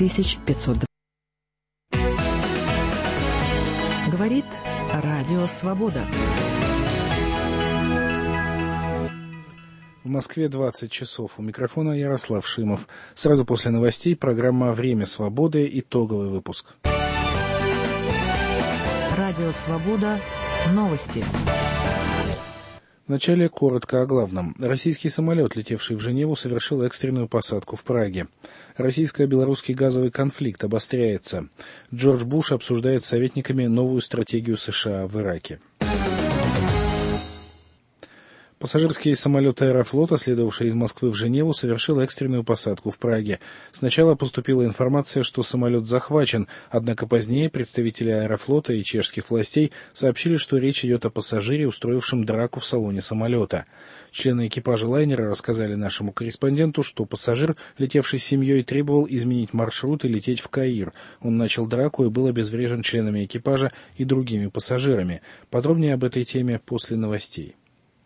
500. Говорит Радио Свобода. В Москве 20 часов. У микрофона Ярослав Шимов. Сразу после новостей программа «Время свободы». Итоговый выпуск. Радио Свобода. Новости. Вначале коротко о главном. Российский самолет, летевший в Женеву, совершил экстренную посадку в Праге. Российско-белорусский газовый конфликт обостряется. Джордж Буш обсуждает с советниками новую стратегию США в Ираке. Пассажирский самолет Аэрофлота, следовавший из Москвы в Женеву, совершил экстренную посадку в Праге. Сначала поступила информация, что самолет захвачен, однако позднее представители Аэрофлота и чешских властей сообщили, что речь идет о пассажире, устроившем драку в салоне самолета. Члены экипажа лайнера рассказали нашему корреспонденту, что пассажир, летевший с семьей, требовал изменить маршрут и лететь в Каир. Он начал драку и был обезврежен членами экипажа и другими пассажирами. Подробнее об этой теме после новостей.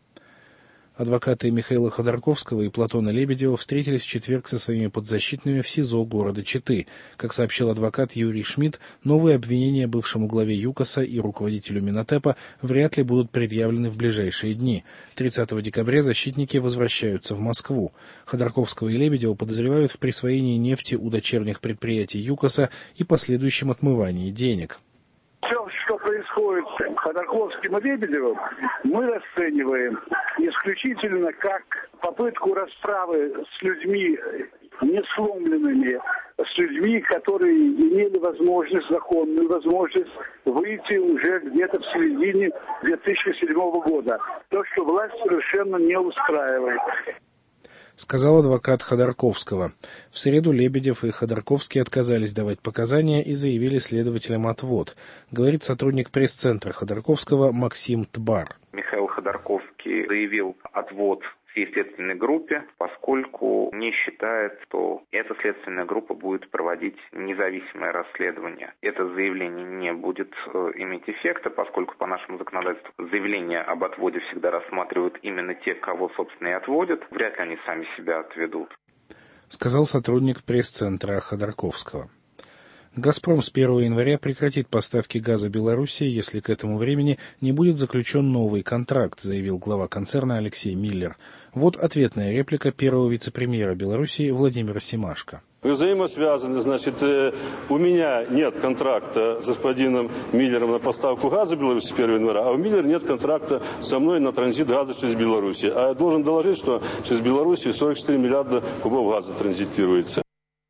Адвокаты Михаила Ходорковского и Платона Лебедева встретились в четверг со своими подзащитными в СИЗО города Читы. Как сообщил адвокат Юрий Шмидт, новые обвинения бывшему главе ЮКОСа и руководителю Минотепа вряд ли будут предъявлены в ближайшие дни. 30 декабря защитники возвращаются в Москву. Ходорковского и Лебедева подозревают в присвоении нефти у дочерних предприятий ЮКОСа и последующем отмывании денег. Все, что происходит с Ходорковским и Лебедевым, мы расцениваем исключительно как попытку расправы с людьми не сломленными, с людьми, которые имели возможность, законную возможность выйти уже где-то в середине 2007 года. То, что власть совершенно не устраивает. Сказал адвокат Ходорковского. В среду Лебедев и Ходорковский отказались давать показания и заявили следователям отвод, говорит сотрудник пресс-центра Ходорковского Максим Тбар. Михаил Ходорковский заявил отвод всей следственной группе, поскольку не считает, что эта следственная группа будет проводить независимое расследование. Это заявление не будет иметь эффекта, поскольку по нашему законодательству заявление об отводе всегда рассматривают именно те, кого, собственно, и отводят. Вряд ли они сами себя отведут. Сказал сотрудник пресс-центра Ходорковского. «Газпром» с 1 января прекратит поставки газа Белоруссии, если к этому времени не будет заключен новый контракт, заявил глава концерна Алексей Миллер. Вот ответная реплика первого вице-премьера Белоруссии Владимира Семашко. Взаимосвязаны, значит, у меня нет контракта с господином Миллером на поставку газа в Беларуси с 1 января, а у Миллера нет контракта со мной на транзит газа через Беларусь. А я должен доложить, что через Белоруссию 44 миллиарда кубов газа транзитируется.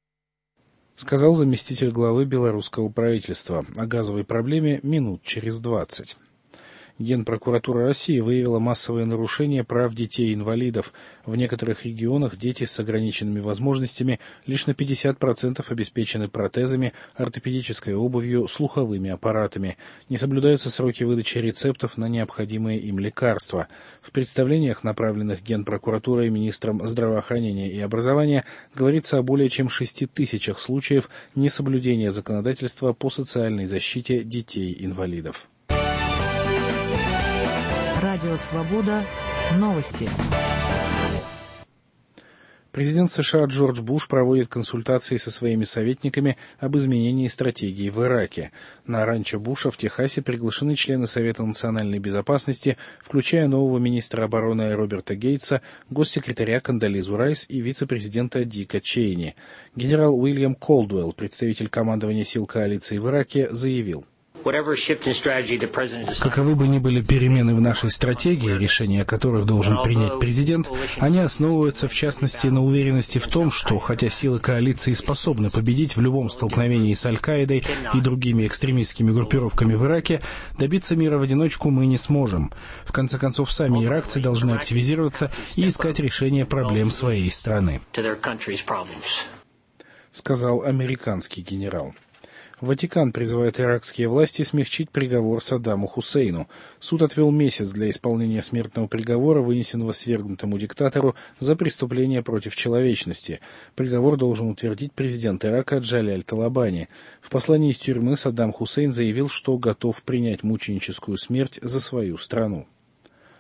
Сказал заместитель главы белорусского правительства. О газовой проблеме минут через 20. Генпрокуратура России выявила массовые нарушения прав детей-инвалидов. В некоторых регионах дети с ограниченными возможностями лишь на 50% обеспечены протезами, ортопедической обувью, слуховыми аппаратами. Не соблюдаются сроки выдачи рецептов на необходимые им лекарства. В представлениях, направленных Генпрокуратурой министром здравоохранения и образования, говорится о более чем 6 тысячах случаев несоблюдения законодательства по социальной защите детей-инвалидов. Радио Свобода. Новости. Президент США Джордж Буш проводит консультации со своими советниками об изменении стратегии в Ираке. На ранчо Буша в Техасе приглашены члены Совета национальной безопасности, включая нового министра обороны Роберта Гейтса, госсекретаря Кондолизу Райс и вице-президента Дика Чейни. Генерал Уильям Колдуэлл, представитель командования сил коалиции в Ираке, заявил: каковы бы ни были перемены в нашей стратегии, решения которых должен принять президент, они основываются в частности на уверенности в том, что хотя силы коалиции способны победить в любом столкновении с Аль-Каидой и другими экстремистскими группировками в Ираке, добиться мира в одиночку мы не сможем. В конце концов, сами иракцы должны активизироваться и искать решение проблем своей страны, сказал американский генерал. Ватикан призывает иракские власти смягчить приговор Саддаму Хусейну. Суд отвел месяц для исполнения смертного приговора, вынесенного свергнутому диктатору за преступление против человечности. Приговор должен утвердить президент Ирака Джаляль Талабани. В послании из тюрьмы Саддам Хусейн заявил, что готов принять мученическую смерть за свою страну.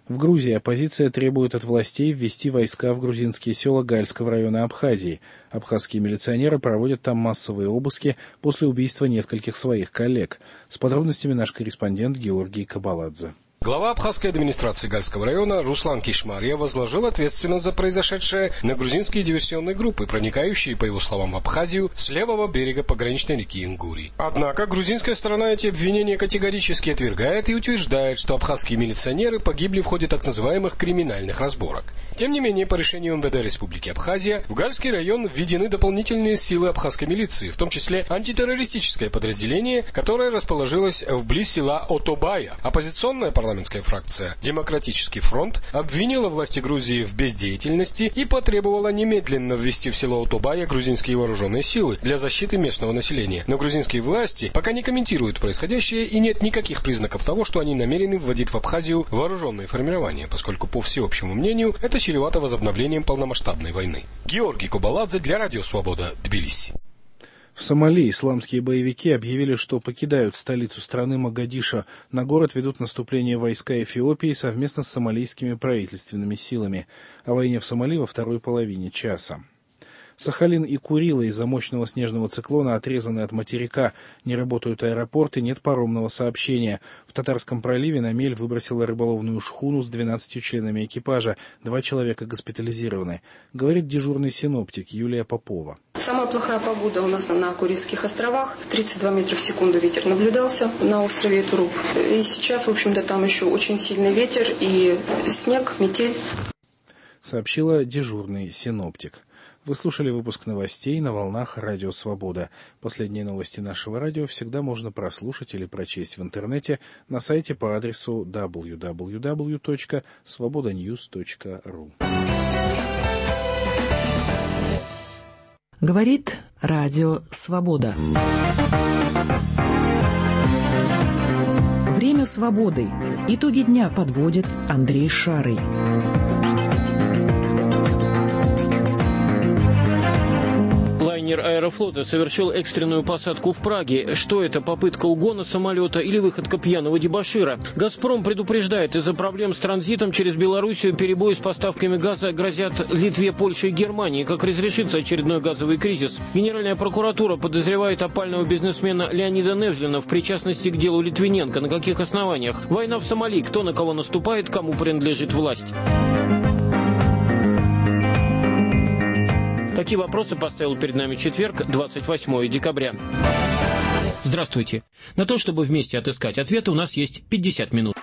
В Грузии оппозиция требует от властей ввести войска в грузинские села Гальского района Абхазии. Абхазские милиционеры проводят там массовые обыски после убийства нескольких своих коллег. С подробностями наш корреспондент Георгий Кабаладзе. Глава абхазской администрации Гальского района Руслан Кишмарья возложил ответственность за произошедшее на грузинские диверсионные группы, проникающие, по его словам, в Абхазию с левого берега пограничной реки Ингури. Однако грузинская сторона эти обвинения категорически отвергает и утверждает, что абхазские милиционеры погибли в ходе так называемых криминальных разборок. Тем не менее, по решению МВД Республики Абхазия, в Гальский район введены дополнительные силы абхазской милиции, в том числе антитеррористическое подразделение, которое расположилось вблизи села Отобая. Оппозиционная парламентская фракция «Демократический фронт» обвинила власти Грузии в бездеятельности и потребовала немедленно ввести в село Отобая грузинские вооруженные силы для защиты местного населения. Но грузинские власти пока не комментируют происходящее, и нет никаких признаков того, что они намерены вводить в Абхазию вооруженные формирования, поскольку, по всеобщему мнению, это чревато возобновлением полномасштабной войны. Георгий Кабаладзе для Радио Свобода, Тбилиси. В Сомали исламские боевики объявили, что покидают столицу страны Могадишо. На город ведут наступление войска Эфиопии совместно с сомалийскими правительственными силами. О войне в Сомали во второй половине часа. Сахалин и Курила из-за мощного снежного циклона отрезаны от материка. Не работают аэропорты, нет паромного сообщения. В Татарском проливе на мель выбросила рыболовную шхуну с 12 членами экипажа. 2 человека госпитализированы. Говорит дежурный синоптик Юлия Попова. Самая плохая погода у нас на Курильских островах. 32 метра в секунду ветер наблюдался на острове Туруп. И сейчас, в общем-то, там еще очень сильный ветер и снег, метель. Сообщила дежурный синоптик. Вы слушали выпуск новостей на волнах Радио Свобода. Последние новости нашего радио всегда можно прослушать или прочесть в интернете на сайте по адресу www.svobodanews.ru. Говорит Радио Свобода. Время свободы. Итоги дня подводит Андрей Шарый. Лайнер Аэрофлота совершил экстренную посадку в Праге. Что это, попытка угона самолета или выходка пьяного дебошира? «Газпром» предупреждает, из-за проблем с транзитом через Белоруссию перебои с поставками газа грозят Литве, Польше и Германии. Как разрешится очередной газовый кризис? Генеральная прокуратура подозревает опального бизнесмена Леонида Невзлина в причастности к делу Литвиненко. На каких основаниях? Война в Сомали. Кто на кого наступает, кому принадлежит власть? Такие вопросы поставил перед нами четверг, 28 декабря. Здравствуйте. На то, чтобы вместе отыскать ответы, у нас есть 50 минут.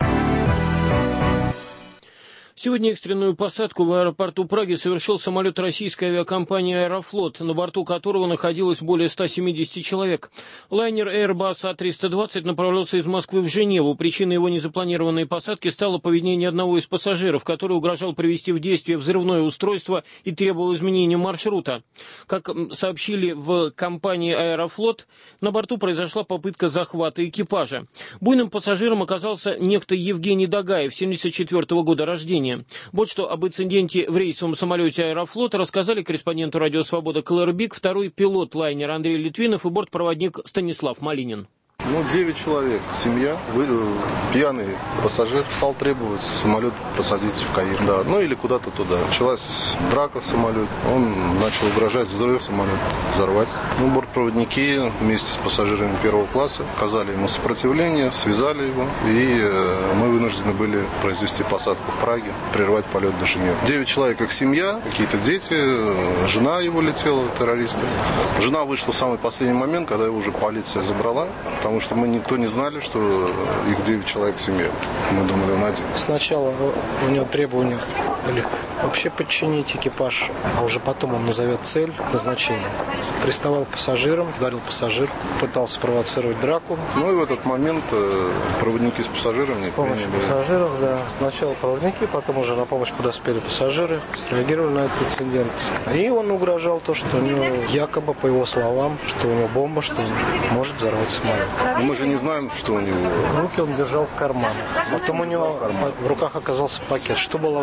Сегодня экстренную посадку в аэропорту Праги совершил самолет российской авиакомпании «Аэрофлот», на борту которого находилось более 170 человек. Лайнер Airbus A320 направлялся из Москвы в Женеву. Причиной его незапланированной посадки стало поведение одного из пассажиров, который угрожал привести в действие взрывное устройство и требовал изменения маршрута. Как сообщили в компании «Аэрофлот», на борту произошла попытка захвата экипажа. Буйным пассажиром оказался некто Евгений Дагаев, 1974 года рождения. Вот что об инциденте в рейсовом самолете «Аэрофлота» рассказали корреспонденту «Радио Свобода» Клэр Бик, второй пилот лайнера Андрей Литвинов и бортпроводник Станислав Малинин. 9 человек, семья, пьяный пассажир стал требовать самолет посадить в Каир. Да, или куда-то туда. Началась драка в самолете, он начал угрожать взрыв самолета, взорвать. Бортпроводники вместе с пассажирами первого класса оказали ему сопротивление, связали его, и мы вынуждены были произвести посадку в Праге, прервать полет до Женевы. 9 человек как семья, какие-то дети, жена его летела, террористы. Жена вышла в самый последний момент, когда его уже полиция забрала, потому что мы никто не знали, что их 9 человек в семье. Мы думали, он один. Сначала у него требования были вообще подчинить экипаж, а уже потом он назовет цель, назначение. Приставал к пассажирам, ударил пассажир, пытался провоцировать драку. И в этот момент проводники с пассажирами... С помощью пассажиров, да. Сначала проводники, потом уже на помощь подоспели пассажиры, среагировали на этот инцидент. И он угрожал то, что у него якобы, по его словам, что у него бомба, что он может взорвать самолет. Но мы же не знаем, что у него. Руки он держал в кармане. Потом у него в руках оказался пакет. Что было в этом пакете?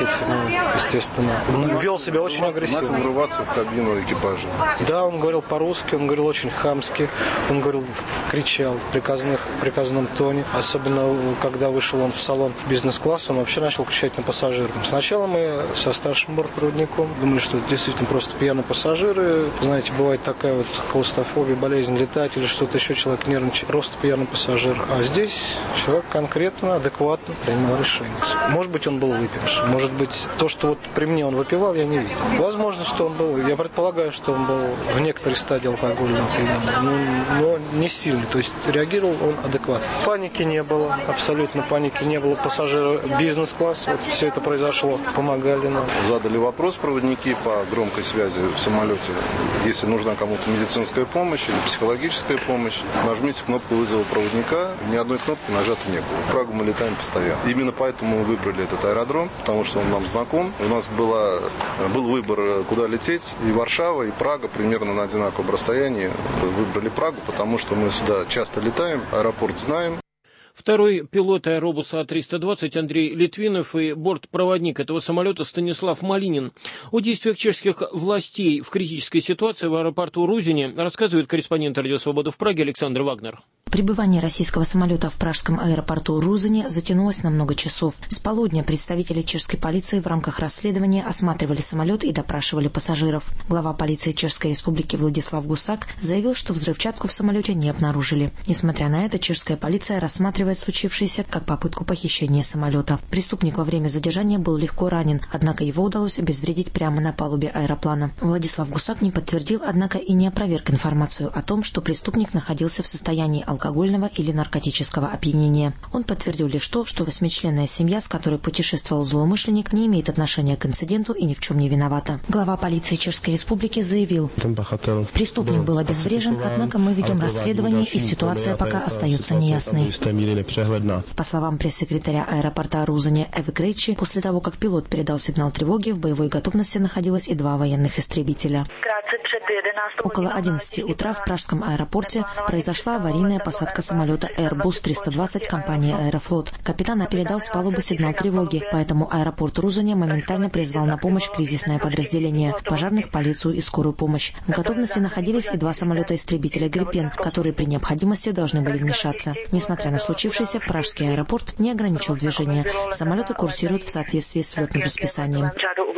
трескать, естественно. Он вел себя очень агрессивно. Начал врываться в кабину экипажа. Да, он говорил по-русски, он говорил очень хамски, он говорил, кричал в приказном тоне. Особенно, когда вышел он в салон бизнес-класса, он вообще начал кричать на пассажиров. Сначала мы со старшим бортпроводником думали, что это действительно просто пьяные пассажиры. Знаете, бывает такая вот клаустрофобия, болезнь летать или что-то еще, человек нервничает, просто пьяный пассажир. А здесь человек конкретно, адекватно принимал решение. Может быть, он был выпивший. Может быть, то, что вот при мне он выпивал, я не видел. Возможно, что он был, я предполагаю, что он был в некоторой стадии алкогольного опьянения, но не сильно. То есть реагировал он адекватно. Паники не было, абсолютно паники не было. Пассажиры бизнес-класс, вот все это произошло, помогали нам. Задали вопрос проводники по громкой связи в самолете. Если нужна кому-то медицинская помощь или психологическая помощь, нажмите кнопку вызова проводника. Ни одной кнопки нажато не было. В Прагу мы летаем постоянно. Именно поэтому мы выбрали этот аэродром, потому что он нам знаком. У нас был выбор, куда лететь. И Варшава, и Прага примерно на одинаковом расстоянии. Выбрали Прагу, потому что мы сюда часто летаем, аэропорт знаем. Второй пилот аэробуса А-320 Андрей Литвинов и бортпроводник этого самолета Станислав Малинин. О действиях чешских властей в критической ситуации в аэропорту Рузине рассказывает корреспондент «Радио Свобода» в Праге Александр Вагнер. Прибывание российского самолета в пражском аэропорту Рузине затянулось на много часов. С полудня представители чешской полиции в рамках расследования осматривали самолет и допрашивали пассажиров. Глава полиции Чешской Республики Владислав Гусак заявил, что взрывчатку в самолете не обнаружили. Несмотря на это, чешская полиция рассматривает случившееся как попытку похищения самолета. Преступник во время задержания был легко ранен, однако его удалось обезвредить прямо на палубе аэроплана. Владислав Гусак не подтвердил, однако и не опроверг информацию о том, что преступник находился в состоянии алкогольного или наркотического опьянения. Он подтвердил лишь то, что 8-членная семья, с которой путешествовал злоумышленник, не имеет отношения к инциденту и ни в чем не виновата. Глава полиции Чешской Республики заявил: преступник был обезврежен, однако мы ведем расследование, и ситуация пока остается неясной. По словам пресс-секретаря аэропорта Рузине Эвы Крейчи, после того, как пилот передал сигнал тревоги, в боевой готовности находилось и 2 военных истребителя. Около 11 утра в пражском аэропорте произошла аварийная посадка самолета Airbus 320 компании «Аэрофлот». Капитан передал с палубы сигнал тревоги, поэтому аэропорт Рузине моментально призвал на помощь кризисное подразделение, пожарных, полицию и скорую помощь. В готовности находились и 2 самолета-истребителя «Гриппен», которые при необходимости должны были вмешаться. Несмотря на случившееся, пражский аэропорт не ограничил движение. Самолеты курсируют в соответствии с летным расписанием.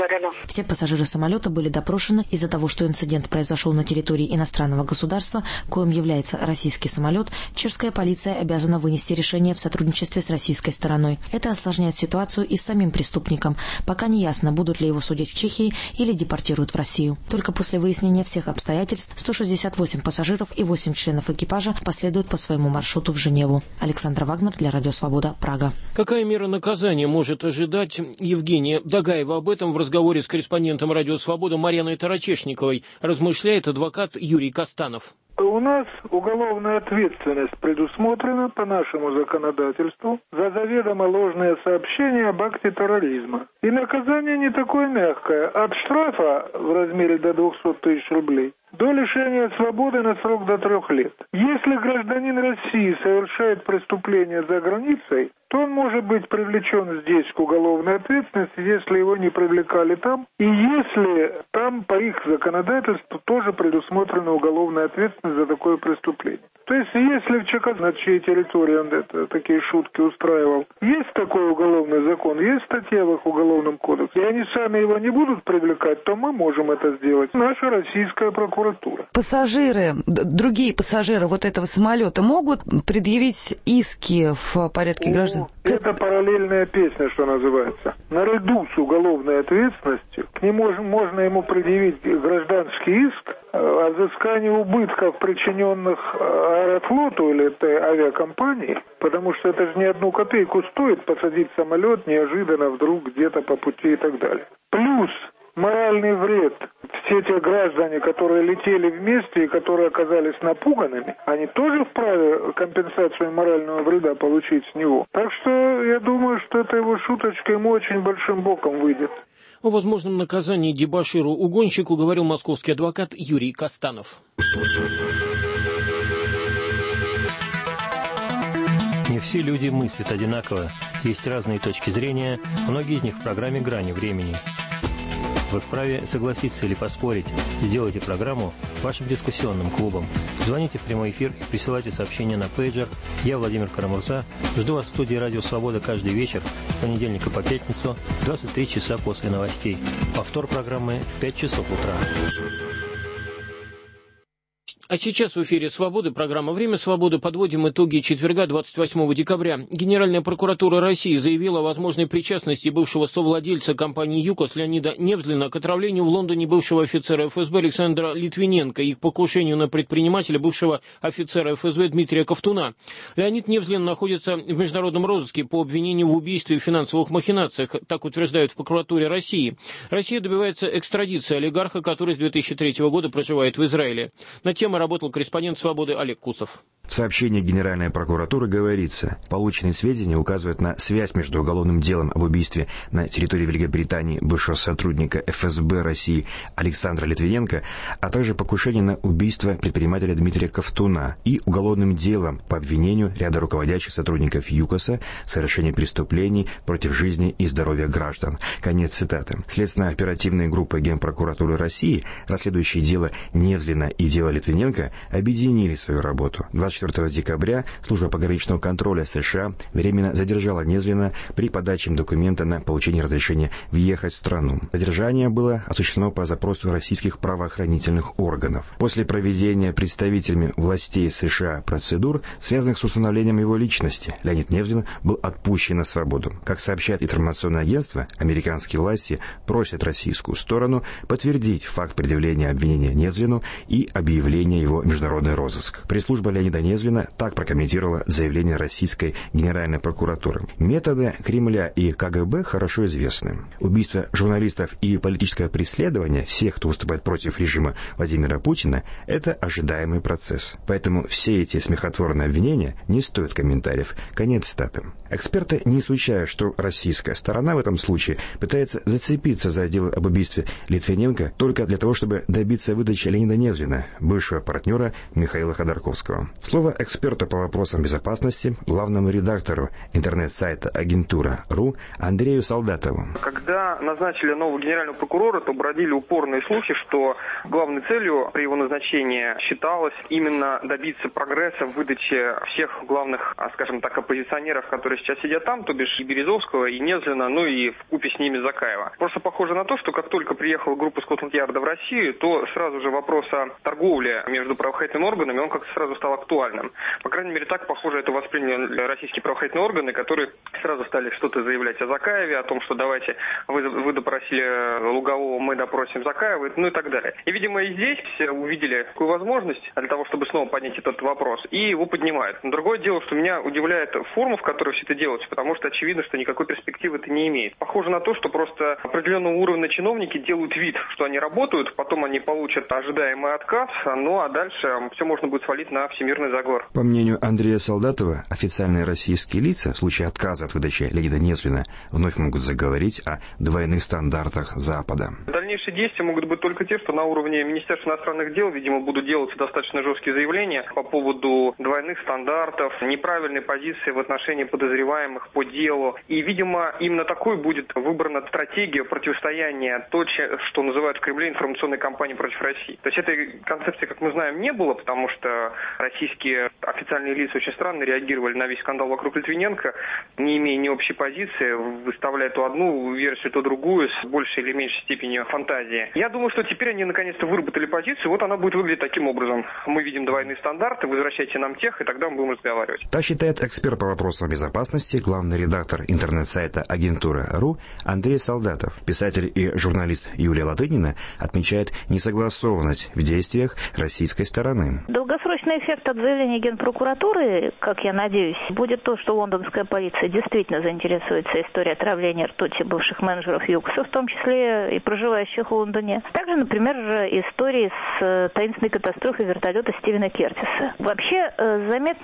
Все пассажиры самолета были допрошены. Из-за того, что инцидент произошел на территории иностранного государства, коим является российский самолет, чешская полиция обязана вынести решение в сотрудничестве с российской стороной. Это осложняет ситуацию и с самим преступником. Пока не ясно, будут ли его судить в Чехии или депортируют в Россию. Только после выяснения всех обстоятельств 168 пассажиров и 8 членов экипажа последуют по своему маршруту в Женеву. Александр Вагнер для Радио Свобода, Прага. Какая мера наказания может ожидать Евгения Дагаева? Об этом в разговоре с корреспондентом Радио Свобода Марьяной Тарачешниковой размышляет адвокат Юрий Костанов. У нас уголовная ответственность предусмотрена по нашему законодательству за заведомо ложное сообщение об акте терроризма. И наказание не такое мягкое. От штрафа в размере до 200 тысяч рублей до лишения свободы на срок до 3 лет. Если гражданин России совершает преступление за границей, то он может быть привлечен здесь к уголовной ответственности, если его не привлекали там, и если там по их законодательству тоже предусмотрена уголовная ответственность за такое преступление. То есть, если в ЧК, на чьей территории он такие шутки устраивал, есть такой уголовный закон, есть статья в их уголовном кодексе, и они сами его не будут привлекать, то мы можем это сделать. Наша российская прокуратура. Пассажиры, другие пассажиры вот этого самолета могут предъявить иски в порядке граждан? Это параллельная песня, что называется. Наряду с уголовной ответственностью к нему можно ему предъявить гражданский иск о взыскании убытков, причиненных Аэрофлоту или этой авиакомпании, потому что это же не 1 копейку стоит посадить самолет неожиданно вдруг где-то по пути и так далее. Плюс моральный вред. Все те граждане, которые летели вместе и которые оказались напуганными, они тоже вправе компенсацию морального вреда получить с него. Так что я думаю, что эта его шуточка ему очень большим боком выйдет. О возможном наказании дебоширу-угонщику говорил московский адвокат Юрий Костанов. все люди мыслят одинаково. Есть разные точки зрения, многие из них в программе «Грани времени». Вы вправе согласиться или поспорить. Сделайте программу вашим дискуссионным клубом. Звоните в прямой эфир, присылайте сообщения на пейджер. Я Владимир Карамурза. Жду вас в студии «Радио Свобода» каждый вечер, с понедельника по пятницу, 23 часа после новостей. Повтор программы в 5 часов утра. А сейчас в эфире «Свободы», программа «Время свободы». Подводим итоги четверга, 28 декабря. Генеральная прокуратура России заявила о возможной причастности бывшего совладельца компании «ЮКОС» Леонида Невзлина к отравлению в Лондоне бывшего офицера ФСБ Александра Литвиненко и к покушению на предпринимателя бывшего офицера ФСБ Дмитрия Ковтуна. Леонид Невзлин находится в международном розыске по обвинению в убийстве и финансовых махинациях, так утверждают в прокуратуре России. Россия добивается экстрадиции олигарха, который с 2003 года проживает в Израиле. На тему работал корреспондент «Свободы» Олег Кусов. В сообщении Генеральной прокуратуры говорится, полученные сведения указывают на связь между уголовным делом об убийстве на территории Великобритании бывшего сотрудника ФСБ России Александра Литвиненко, а также покушение на убийство предпринимателя Дмитрия Ковтуна и уголовным делом по обвинению ряда руководящих сотрудников ЮКОСа в совершении преступлений против жизни и здоровья граждан. Конец цитаты. Следственно-оперативные группы Генпрокуратуры России, расследующие дело Невзлина и дело Литвиненко, объединили свою работу. 24 декабря служба пограничного контроля США временно задержала Невзлина при подаче им документа на получение разрешения въехать в страну. Задержание было осуществлено по запросу российских правоохранительных органов. После проведения представителями властей США процедур, связанных с установлением его личности, Леонид Невзлин был отпущен на свободу. Как сообщает информационное агентство, американские власти просят российскую сторону подтвердить факт предъявления обвинения Невзлину и объявления его в международный розыск. Пресс-служба Леонида Невзлина так прокомментировала заявление российской Генеральной прокуратуры. Методы Кремля и КГБ хорошо известны. Убийство журналистов и политическое преследование всех, кто выступает против режима Владимира Путина, это ожидаемый процесс. Поэтому все эти смехотворные обвинения не стоят комментариев. Конец цитаты. Эксперты не исключают, что российская сторона в этом случае пытается зацепиться за дело об убийстве Литвиненко только для того, чтобы добиться выдачи Леонида Невзлина, бывшего партнера Михаила Ходорковского. Слово эксперта по вопросам безопасности, главному редактору интернет-сайта Агентура.ру Андрею Солдатову. Когда назначили нового генерального прокурора, то бродили упорные слухи, что главной целью при его назначении считалось именно добиться прогресса в выдаче всех главных, скажем так, оппозиционеров, которые сейчас сидят там, то бишь и Березовского, и Невзлина, ну и вкупе с ними Закаева. Просто похоже на то, что как только приехала группа Скотланд-Ярда в Россию, то сразу же вопрос о торговле между правоохранительными органами, он как-то сразу стал актуальным. По крайней мере, так, похоже, это восприняли российские правоохранительные органы, которые сразу стали что-то заявлять о Закаеве, о том, что давайте вы допросили Лугового, мы допросим Закаева, ну и так далее. И, видимо, и здесь все увидели такую возможность для того, чтобы снова поднять этот вопрос, и его поднимают. Но другое дело, что меня удивляет форма, в которой все это делается, потому что очевидно, что никакой перспективы это не имеет. Похоже на то, что просто определенного уровня чиновники делают вид, что они работают, потом они получат ожидаемый отказ, ну а дальше все можно будет свалить на всемирный заговор. По мнению Андрея Солдатова, официальные российские лица в случае отказа от выдачи Леонида Невзлина вновь могут заговорить о двойных стандартах Запада. Дальнейшие действия могут быть только те, что на уровне Министерства иностранных дел, видимо, будут делаться достаточно жесткие заявления по поводу двойных стандартов, неправильной позиции в отношении подозреваемых по делу. И, видимо, именно такой будет выбрана стратегия противостояния то, что называют в Кремле информационной кампанией против России. То есть этой концепции, как мы знаем, не было, потому что российские официальные лица очень странно реагировали на весь скандал вокруг Литвиненко, не имея ни общей позиции, выставляя то одну версию, то другую, с большей или меньшей степенью фантазии. Я думаю, что теперь они наконец-то выработали позицию, вот она будет выглядеть таким образом. Мы видим двойные стандарты, возвращайте нам тех, и тогда мы будем разговаривать. Так считает эксперт по вопросам безопасности, главный редактор интернет-сайта Агентура.ру Андрей Солдатов. Писатель и журналист Юлия Латынина отмечает несогласованность в действиях российской стороны. Долгосрочный эффект от заявления Генпрокуратуры, как я надеюсь, будет то, что лондонская полиция действительно заинтересуется историей отравления ртути бывших менеджеров ЮКОСа, в том числе и проживающих в Лондоне. Также, например, истории с таинственной катастрофой вертолета Стивена Кертиса. Вообще заметно,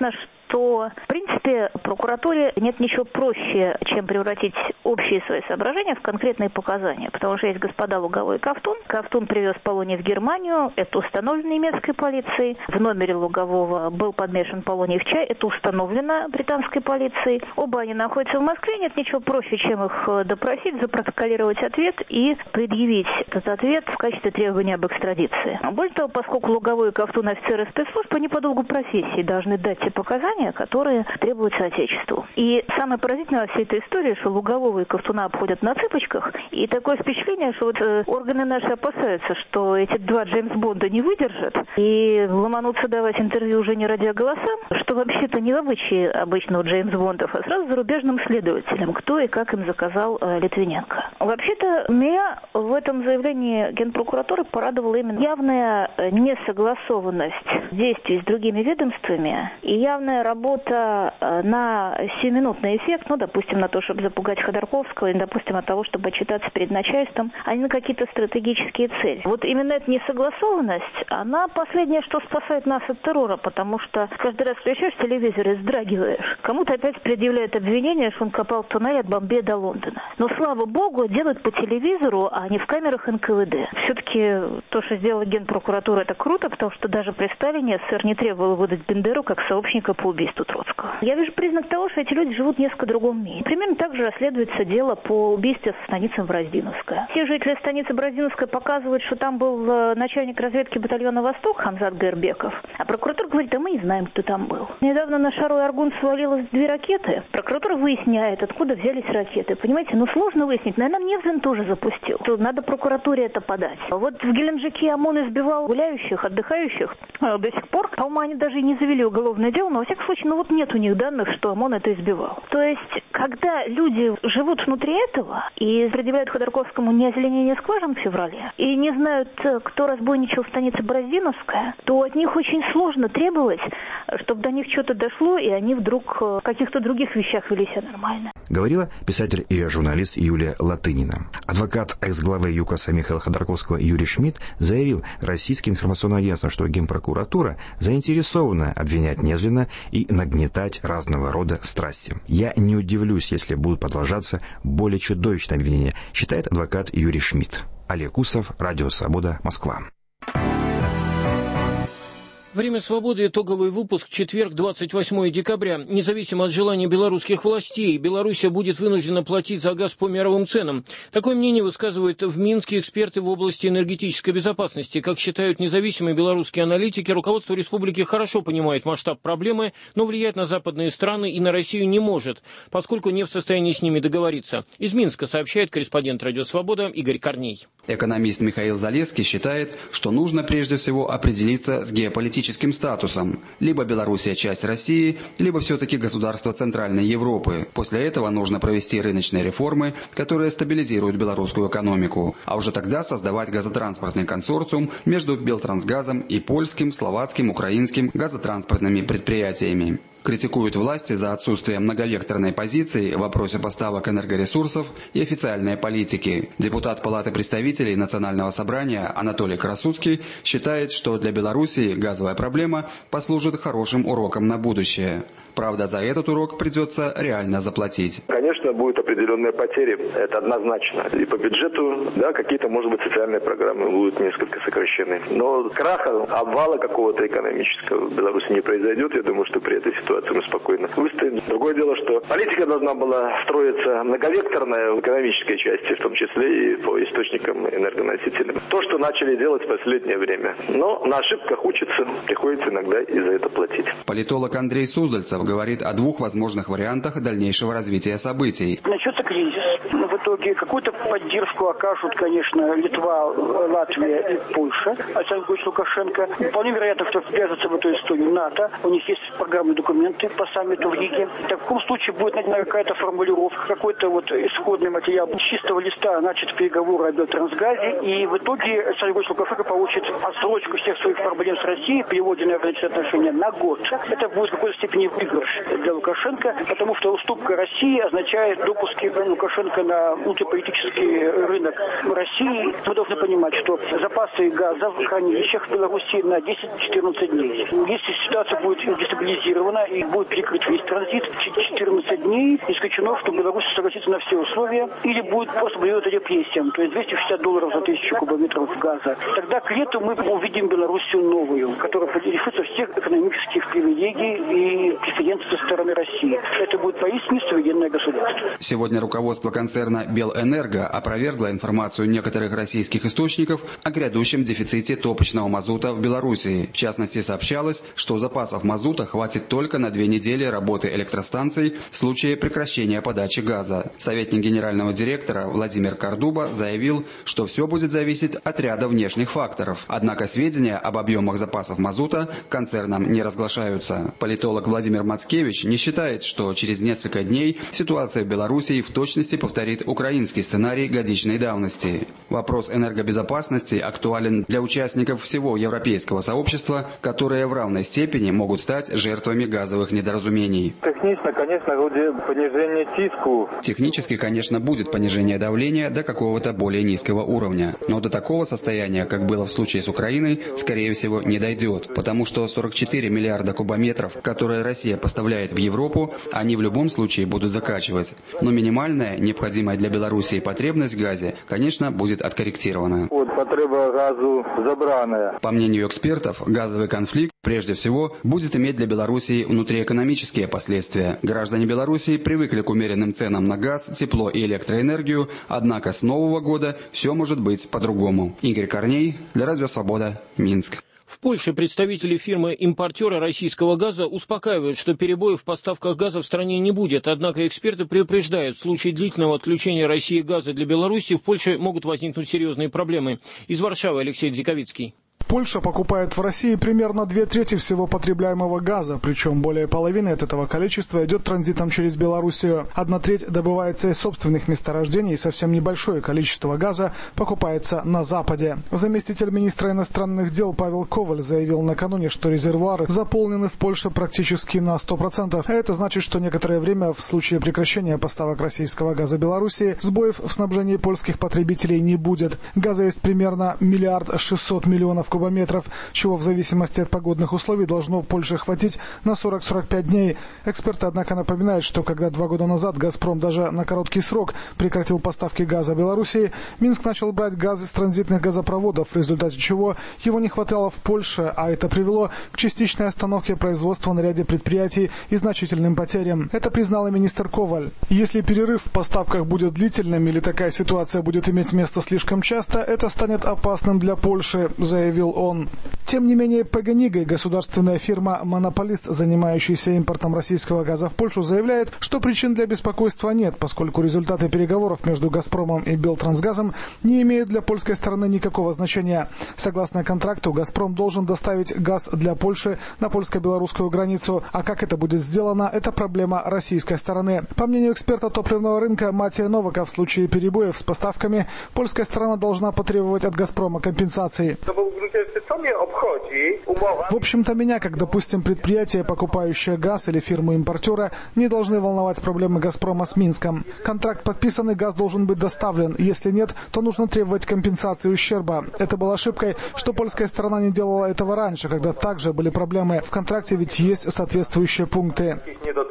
что, в принципе, прокуратуре нет ничего проще, чем превратить общие свои соображения в конкретные показания. Потому что есть господа Луговой и Ковтун. Ковтун привез полоний в Германию, это установлено немецкой полицией. В номере Лугового был подмешан полоний в чай, это установлено британской полицией. Оба они находятся в Москве, нет ничего проще, чем их допросить, запротоколировать ответ и предъявить этот ответ в качестве требования об экстрадиции. Более того, поскольку Луговой и Ковтун офицеры спецслужб, они по долгу профессии должны дать те показания, которые требуются Отечеству. И самое поразительное во всей этой истории, что Лугового и Ковтуна обходят на цыпочках, и такое впечатление, что органы наши опасаются, что эти два Джеймс Бонда не выдержат и ломанутся давать интервью уже не радиоголосам, что вообще-то не в обычае обычного Джеймс Бондов, а сразу зарубежным следователям, кто и как им заказал Литвиненко. Вообще-то меня в этом заявлении Генпрокуратуры порадовала именно явная несогласованность действий с другими ведомствами и явная работа на сиюминутный эффект, допустим, на то, чтобы запугать Ходорковского, или, допустим, от того, чтобы отчитаться перед начальством, а не на какие-то стратегические цели. Вот именно эта несогласованность, она последнее, что спасает нас от террора, потому что каждый раз включаешь телевизор и вздрагиваешь. Кому-то опять предъявляют обвинение, что он копал туннель от Бомбея до Лондона. Но, слава богу, делают по телевизору, а не в камерах НКВД. Все-таки то, что сделала Генпрокуратура, это круто, потому что даже при Сталине СССР не требовал выдать Бендеру как сообщника по убийству Троцкого. Я вижу признак того, что эти люди живут в несколько другом мире. Примерно так же расследуется дело по убийству в станице Бороздиновская. Все жители станицы Бороздиновская показывают, что там был начальник разведки батальона «Восток» Хамзат Гайрбеков, а прокуратура говорит, а мы не знаем, кто там был. Недавно на Шару и Аргун свалилось 2 ракеты. Прокуратура выясняет, откуда взялись ракеты. Понимаете, сложно выяснить. Наверное, Невзин тоже запустил. Надо прокуратуре это подать. Вот в Геленджике ОМОН избивал гуляющих, отдыхающих. До сих пор, по-моему, они даже и не завели уголовное дело, но, во всяком случае, нет у них данных, что ОМОН это избивал. То есть, когда люди живут внутри этого и предъявляют Ходорковскому неозеленение скважин в феврале и не знают, кто разбойничал в станице Бороздиновская, то от них очень сложно требовать, чтобы до них что-то дошло, и они вдруг в каких-то других вещах вели себя нормально. Говорила писатель и журналист Юлия Латынина. Адвокат экс-главы ЮКОСа Михаила Ходорковского Юрий Шмидт заявил российское информационное агентство, что Генпрокуратура заинтересована обвинять Невзина и нагнетать разного рода страсти. «Я не удивлюсь, если будут продолжаться более чудовищные обвинения», считает адвокат Юрий Шмидт. Олег Усов, Радио Свобода, Москва. Время свободы. Итоговый выпуск. Четверг, 28 декабря. Независимо от желания белорусских властей, Белоруссия будет вынуждена платить за газ по мировым ценам. Такое мнение высказывают в Минске эксперты в области энергетической безопасности. Как считают независимые белорусские аналитики, руководство республики хорошо понимает масштаб проблемы, но влиять на западные страны и на Россию не может, поскольку не в состоянии с ними договориться. Из Минска сообщает корреспондент Радио Свобода Игорь Корней. Экономист Михаил Залесский считает, что нужно прежде всего определиться с геополитическим статусом. Либо Белоруссия часть России, либо все-таки государство Центральной Европы. После этого нужно провести рыночные реформы, которые стабилизируют белорусскую экономику. А уже тогда создавать газотранспортный консорциум между Белтрансгазом и польским, словацким, украинским газотранспортными предприятиями. Критикуют власти за отсутствие многовекторной позиции в вопросе поставок энергоресурсов и официальной политики. Депутат Палаты представителей Национального собрания Анатолий Красуцкий считает, что для Белоруссии газовая проблема послужит хорошим уроком на будущее. Правда, за этот урок придется реально заплатить. Конечно, будут определенные потери, это однозначно. И по бюджету, какие-то, может быть, социальные программы будут несколько сокращены. Но краха, обвала какого-то экономического в Беларуси не произойдет. Я думаю, что при этой ситуации мы спокойно выстоим. Другое дело, что политика должна была строиться многовекторная в экономической части, в том числе и по источникам энергоносителям. То, что начали делать в последнее время. Но на ошибках учатся, приходится иногда и за это платить. Политолог Андрей Суздальцев говорит о двух возможных вариантах дальнейшего развития событий. Начнется кризис. В итоге какую-то поддержку окажут, конечно, Литва, Латвия и Польша, Александр Григорьевич Лукашенко. Вполне вероятно, что ввяжется в эту историю НАТО. У них есть программные документы по саммиту в Риге. В таком случае будет найдена какая-то формулировка, какой-то исходный материал с чистого листа, начат переговоры о Белтрансгазе. И в итоге Александр Григорьевич Лукашенко получит отсрочку всех своих проблем с Россией, переводе на рыночные отношения на год. Это будет в какой-то степени выигрыш для Лукашенко, потому что уступка России означает допуск Лукашенко на внутриполитический рынок России. Мы должны понимать, что запасы газа в хранилищах в Беларуси на 10-14 дней. Если ситуация будет дестабилизирована и будет перекрыт весь транзит 14 дней. Исключено, что Беларусь согласится на все условия или будет просто блюдать репрессиям, то есть $260 за 1000 кубометров газа. Тогда к лету мы увидим Белоруссию новую, которая лишится всех экономических привилегий и прецедентов со стороны России. Это будет поистине суверенное государство. Сегодня руководство концерна «Белэнерго» опровергло информацию некоторых российских источников о грядущем дефиците топочного мазута в Белоруссии. В частности, сообщалось, что запасов мазута хватит только на 2 недели работы электростанций в случае прекращения подачи газа. Советник генерального директора Владимир Кардуба заявил, что все будет зависеть от ряда внешних факторов. Однако сведения об объемах запасов мазута концерном не разглашаются. Политолог Владимир Мацкевич не считает, что через несколько дней ситуация в Белоруссии в точности повторит украинский сценарий годичной давности. Вопрос энергобезопасности актуален для участников всего европейского сообщества, которые в равной степени могут стать жертвами газовых недоразумений. Технически, конечно, будет понижение давления до какого-то более низкого уровня. Но до такого состояния, как было в случае с Украиной, скорее всего, не дойдет. Потому что 44 миллиарда кубометров, которые Россия поставляет в Европу, они в любом случае будут закачивать. Но минимальная, необходимая для Белоруссии потребность в газе, конечно, будет откорректирована. По мнению экспертов, газовый конфликт, прежде всего, будет иметь для Белоруссии внутриэкономические последствия. Граждане Белоруссии привыкли к умеренным ценам на газ, тепло и электроэнергию, однако с нового года все может быть по-другому. Игорь Корней, для Радио Свобода, Минск. В Польше представители фирмы-импортера российского газа успокаивают, что перебоев в поставках газа в стране не будет. Однако эксперты предупреждают, в случае длительного отключения России газа для Беларуси в Польше могут возникнуть серьезные проблемы. Из Варшавы Алексей Дзиковицкий. Польша покупает в России примерно 2/3 всего потребляемого газа, причем более половины от этого количества идет транзитом через Белоруссию. 1/3 добывается из собственных месторождений, и совсем небольшое количество газа покупается на Западе. Заместитель министра иностранных дел Павел Коваль заявил накануне, что резервуары заполнены в Польше практически на 100%. А это значит, что некоторое время в случае прекращения поставок российского газа Белоруссии сбоев в снабжении польских потребителей не будет. Газа есть примерно 1 600 000 000 кубометров, чего в зависимости от погодных условий должно в Польше хватить на 40-45 дней. Эксперты, однако, напоминают, что когда 2 года назад «Газпром» даже на короткий срок прекратил поставки газа Белоруссии, Минск начал брать газ из транзитных газопроводов, в результате чего его не хватало в Польше, а это привело к частичной остановке производства на ряде предприятий и значительным потерям. Это признал и министр Коваль. Если перерыв в поставках будет длительным или такая ситуация будет иметь место слишком часто, это станет опасным для Польши, заявил он. Тем не менее, PGNiG, государственная фирма-монополист, занимающаяся импортом российского газа в Польшу, заявляет, что причин для беспокойства нет, поскольку результаты переговоров между «Газпромом» и «Белтрансгазом» не имеют для польской стороны никакого значения. Согласно контракту, «Газпром» должен доставить газ для Польши на польско-белорусскую границу, а как это будет сделано, это проблема российской стороны. По мнению эксперта топливного рынка Матия Новака, в случае перебоев с поставками, польская сторона должна потребовать от «Газпрома» компенсации. В общем-то, меня, как, допустим, предприятие, покупающее газ или фирму-импортера, не должны волновать проблемы «Газпрома» с Минском. Контракт подписан, и газ должен быть доставлен. Если нет, то нужно требовать компенсации ущерба. Это была ошибкой, что польская сторона не делала этого раньше, когда также были проблемы. В контракте ведь есть соответствующие пункты.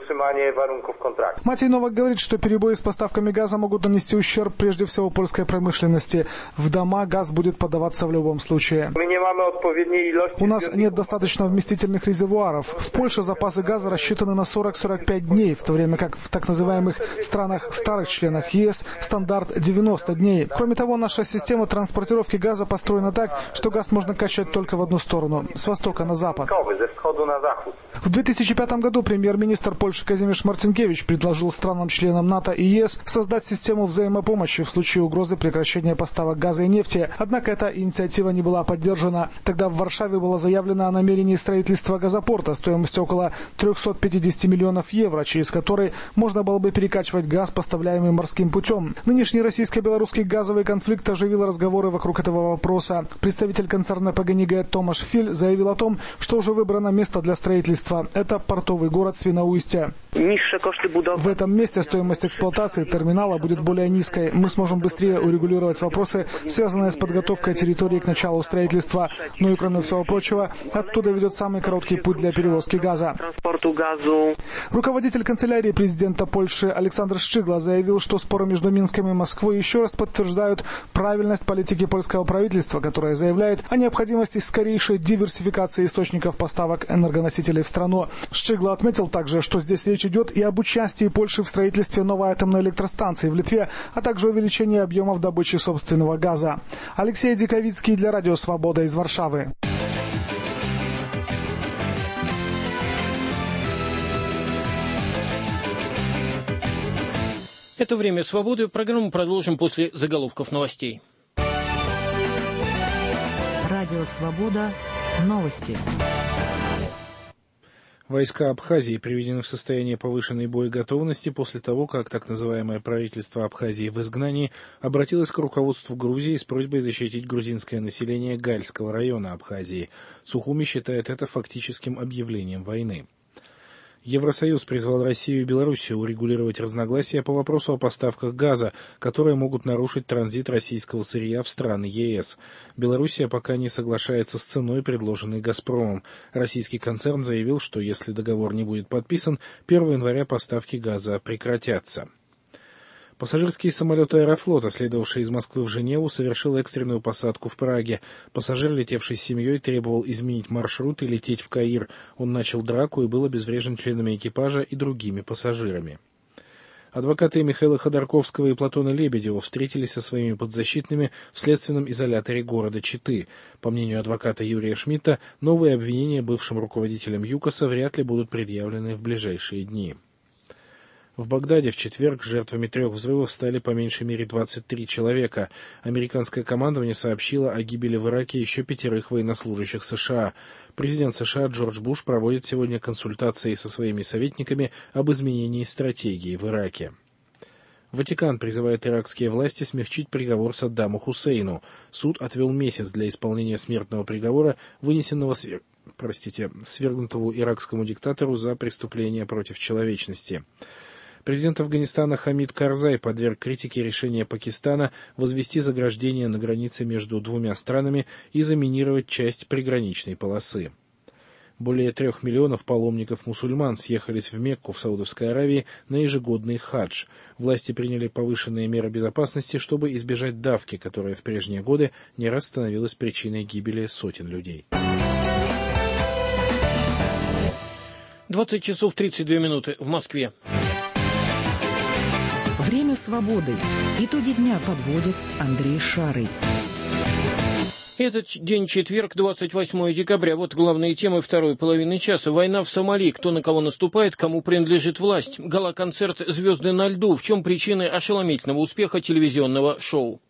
Матей Новак говорит, что перебои с поставками газа могут нанести ущерб прежде всего польской промышленности. В дома газ будет подаваться в любом случае. У нас нет достаточно вместительных резервуаров. В Польше запасы газа рассчитаны на 40-45 дней, в то время как в так называемых странах старых членах ЕС стандарт 90 дней. Кроме того, наша система транспортировки газа построена так, что газ можно качать только в одну сторону, с востока на запад. В 2005 году премьер-министр Польши Казимирz Марцинкевич предложил странам-членам НАТО и ЕС создать систему взаимопомощи в случае угрозы прекращения поставок газа и нефти. Однако эта инициатива не была поддержана. Тогда в Варшаве было заявлено о намерении строительства газопорта стоимостью около 350 миллионов евро, через который можно было бы перекачивать газ, поставляемый морским путем. Нынешний российско-белорусский газовый конфликт оживил разговоры вокруг этого вопроса. Представитель концерна PGNiG Томаш Филь заявил о том, что уже выбрано место для строительства. Это портовый город Свиноустье. В этом месте стоимость эксплуатации терминала будет более низкой. Мы сможем быстрее урегулировать вопросы, связанные с подготовкой территории к началу строительства. Ну и кроме всего прочего, оттуда ведет самый короткий путь для перевозки газа. Руководитель канцелярии президента Польши Александр Шчигла заявил, что споры между Минском и Москвой еще раз подтверждают правильность политики польского правительства, которое заявляет о необходимости скорейшей диверсификации источников поставок энергоносителей в страну. Шчигла отметил также, что здесь речь идет и об участии Польши в строительстве новой атомной электростанции в Литве, а также увеличении объемов добычи собственного газа. Алексей Диковицкий для Радио Свобода из Варшавы. Это «Время свободы». Программу продолжим после заголовков новостей. Радио Свобода. Новости. Войска Абхазии приведены в состояние повышенной боеготовности после того, как так называемое правительство Абхазии в изгнании обратилось к руководству Грузии с просьбой защитить грузинское население Гальского района Абхазии. Сухуми считает это фактическим объявлением войны. Евросоюз призвал Россию и Белоруссию урегулировать разногласия по вопросу о поставках газа, которые могут нарушить транзит российского сырья в страны ЕС. Белоруссия пока не соглашается с ценой, предложенной «Газпромом». Российский концерн заявил, что если договор не будет подписан, 1 января поставки газа прекратятся. Пассажирский самолет «Аэрофлота», следовавший из Москвы в Женеву, совершил экстренную посадку в Праге. Пассажир, летевший с семьей, требовал изменить маршрут и лететь в Каир. Он начал драку и был обезврежен членами экипажа и другими пассажирами. Адвокаты Михаила Ходорковского и Платона Лебедева встретились со своими подзащитными в следственном изоляторе города Читы. По мнению адвоката Юрия Шмидта, новые обвинения бывшим руководителям ЮКОСа вряд ли будут предъявлены в ближайшие дни. В Багдаде в четверг жертвами 3 взрывов стали по меньшей мере 23 человека. Американское командование сообщило о гибели в Ираке еще 5 военнослужащих США. Президент США Джордж Буш проводит сегодня консультации со своими советниками об изменении стратегии в Ираке. Ватикан призывает иракские власти смягчить приговор Саддаму Хусейну. Суд отвел месяц для исполнения смертного приговора, вынесенного свергнутому иракскому диктатору за преступления против человечности. Президент Афганистана Хамид Карзай подверг критике решения Пакистана возвести заграждение на границе между двумя странами и заминировать часть приграничной полосы. Более 3 миллионов паломников-мусульман съехались в Мекку в Саудовской Аравии на ежегодный хадж. Власти приняли повышенные меры безопасности, чтобы избежать давки, которая в прежние годы не раз становилась причиной гибели сотен людей. 20 часов 32 минуты в Москве. Время свободы. Итоги дня подводит Андрей Шарый. Этот день четверг, 28 декабря. Вот главные темы второй половины часа. Война в Сомали. Кто на кого наступает, кому принадлежит власть. Гала-концерт «Звезды на льду». В чем причины ошеломительного успеха телевизионного шоу?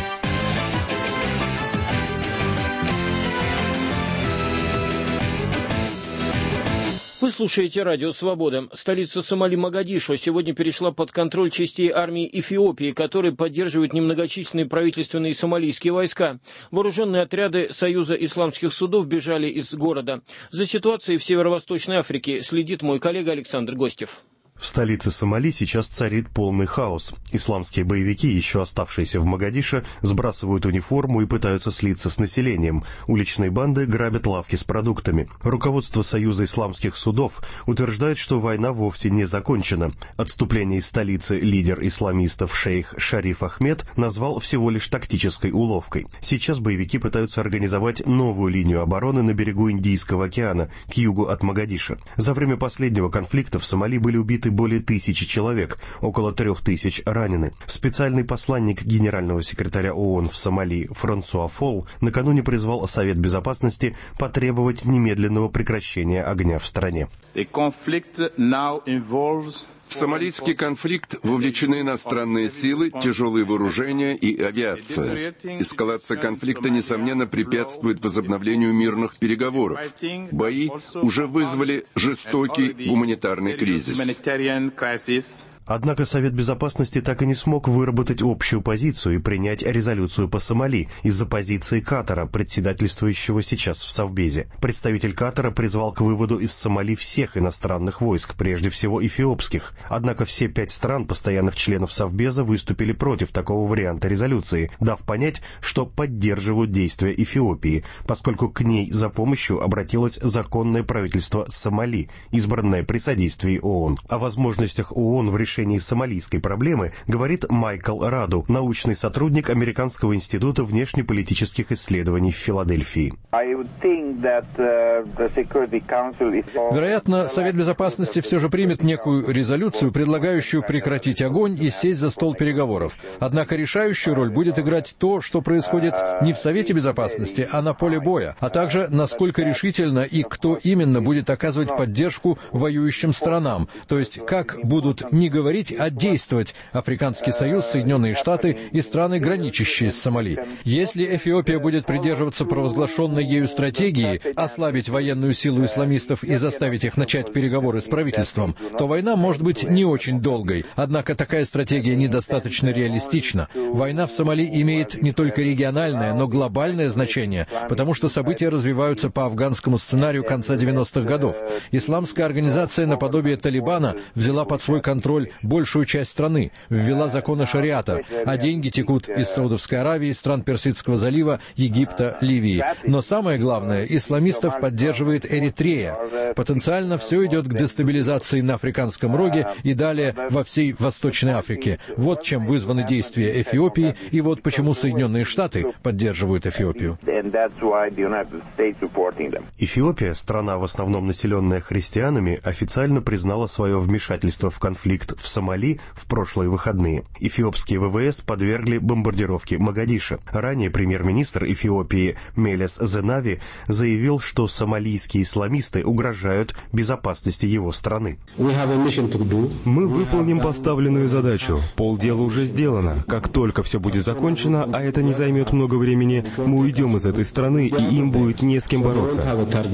Вы слушаете радио «Свобода». Столица Сомали Могадишо сегодня перешла под контроль частей армии Эфиопии, которые поддерживают немногочисленные правительственные сомалийские войска. Вооруженные отряды Союза исламских судов бежали из города. За ситуацией в Северо-Восточной Африке следит мой коллега Александр Гостев. В столице Сомали сейчас царит полный хаос. Исламские боевики, еще оставшиеся в Могадишо, сбрасывают униформу и пытаются слиться с населением. Уличные банды грабят лавки с продуктами. Руководство Союза исламских судов утверждает, что война вовсе не закончена. Отступление из столицы лидер исламистов шейх Шариф Ахмед назвал всего лишь тактической уловкой. Сейчас боевики пытаются организовать новую линию обороны на берегу Индийского океана, к югу от Могадишо. За время последнего конфликта в Сомали были убиты более 1000 человек, около 3000 ранены. Специальный посланник генерального секретаря ООН в Сомали Франсуа Фол накануне призвал Совет Безопасности потребовать немедленного прекращения огня в стране. В сомалийский конфликт вовлечены иностранные силы, тяжелые вооружения и авиация. Эскалация конфликта, несомненно, препятствует возобновлению мирных переговоров. Бои уже вызвали жестокий гуманитарный кризис. Однако Совет Безопасности так и не смог выработать общую позицию и принять резолюцию по Сомали из-за позиции Катара, председательствующего сейчас в Совбезе. Представитель Катара призвал к выводу из Сомали всех иностранных войск, прежде всего эфиопских. Однако все 5 стран, постоянных членов Совбеза, выступили против такого варианта резолюции, дав понять, что поддерживают действия Эфиопии, поскольку к ней за помощью обратилось законное правительство Сомали, избранное при содействии ООН. О возможностях ООН в решении сомалийской проблемы говорит Майкл Раду, научный сотрудник Американского института внешнеполитических исследований в Филадельфии. Вероятно, Совет Безопасности все же примет некую резолюцию, предлагающую прекратить огонь и сесть за стол переговоров. Однако решающую роль будет играть то, что происходит не в Совете Безопасности, а на поле боя, а также насколько решительно и кто именно будет оказывать поддержку воюющим сторонам, то есть как будут не говорить, а действовать Африканский Союз, Соединенные Штаты и страны, граничащие с Сомали. Если Эфиопия будет придерживаться провозглашенной ею стратегии ослабить военную силу исламистов и заставить их начать переговоры с правительством, то война может быть не очень долгой. Однако такая стратегия недостаточно реалистична. Война в Сомали имеет не только региональное, но глобальное значение, потому что события развиваются по афганскому сценарию конца 90-х годов. Исламская организация наподобие Талибана взяла под свой контроль большую часть страны, ввела законы шариата, а деньги текут из Саудовской Аравии, стран Персидского залива, Египта, Ливии. Но самое главное, исламистов поддерживает Эритрея. Потенциально все идет к дестабилизации на Африканском роге и далее во всей Восточной Африке. Вот чем вызваны действия Эфиопии, и вот почему Соединенные Штаты поддерживают Эфиопию. Эфиопия, страна в основном населенная христианами, официально признала свое вмешательство в конфликт в Сомали в прошлые выходные. Эфиопские ВВС подвергли бомбардировке Могадишо. Ранее премьер-министр Эфиопии Мелес Зенави заявил, что сомалийские исламисты угрожают безопасности его страны. Мы выполним поставленную задачу. Полдела уже сделано. Как только все будет закончено, а это не займет много времени, мы уйдем из этой страны, и им будет не с кем бороться.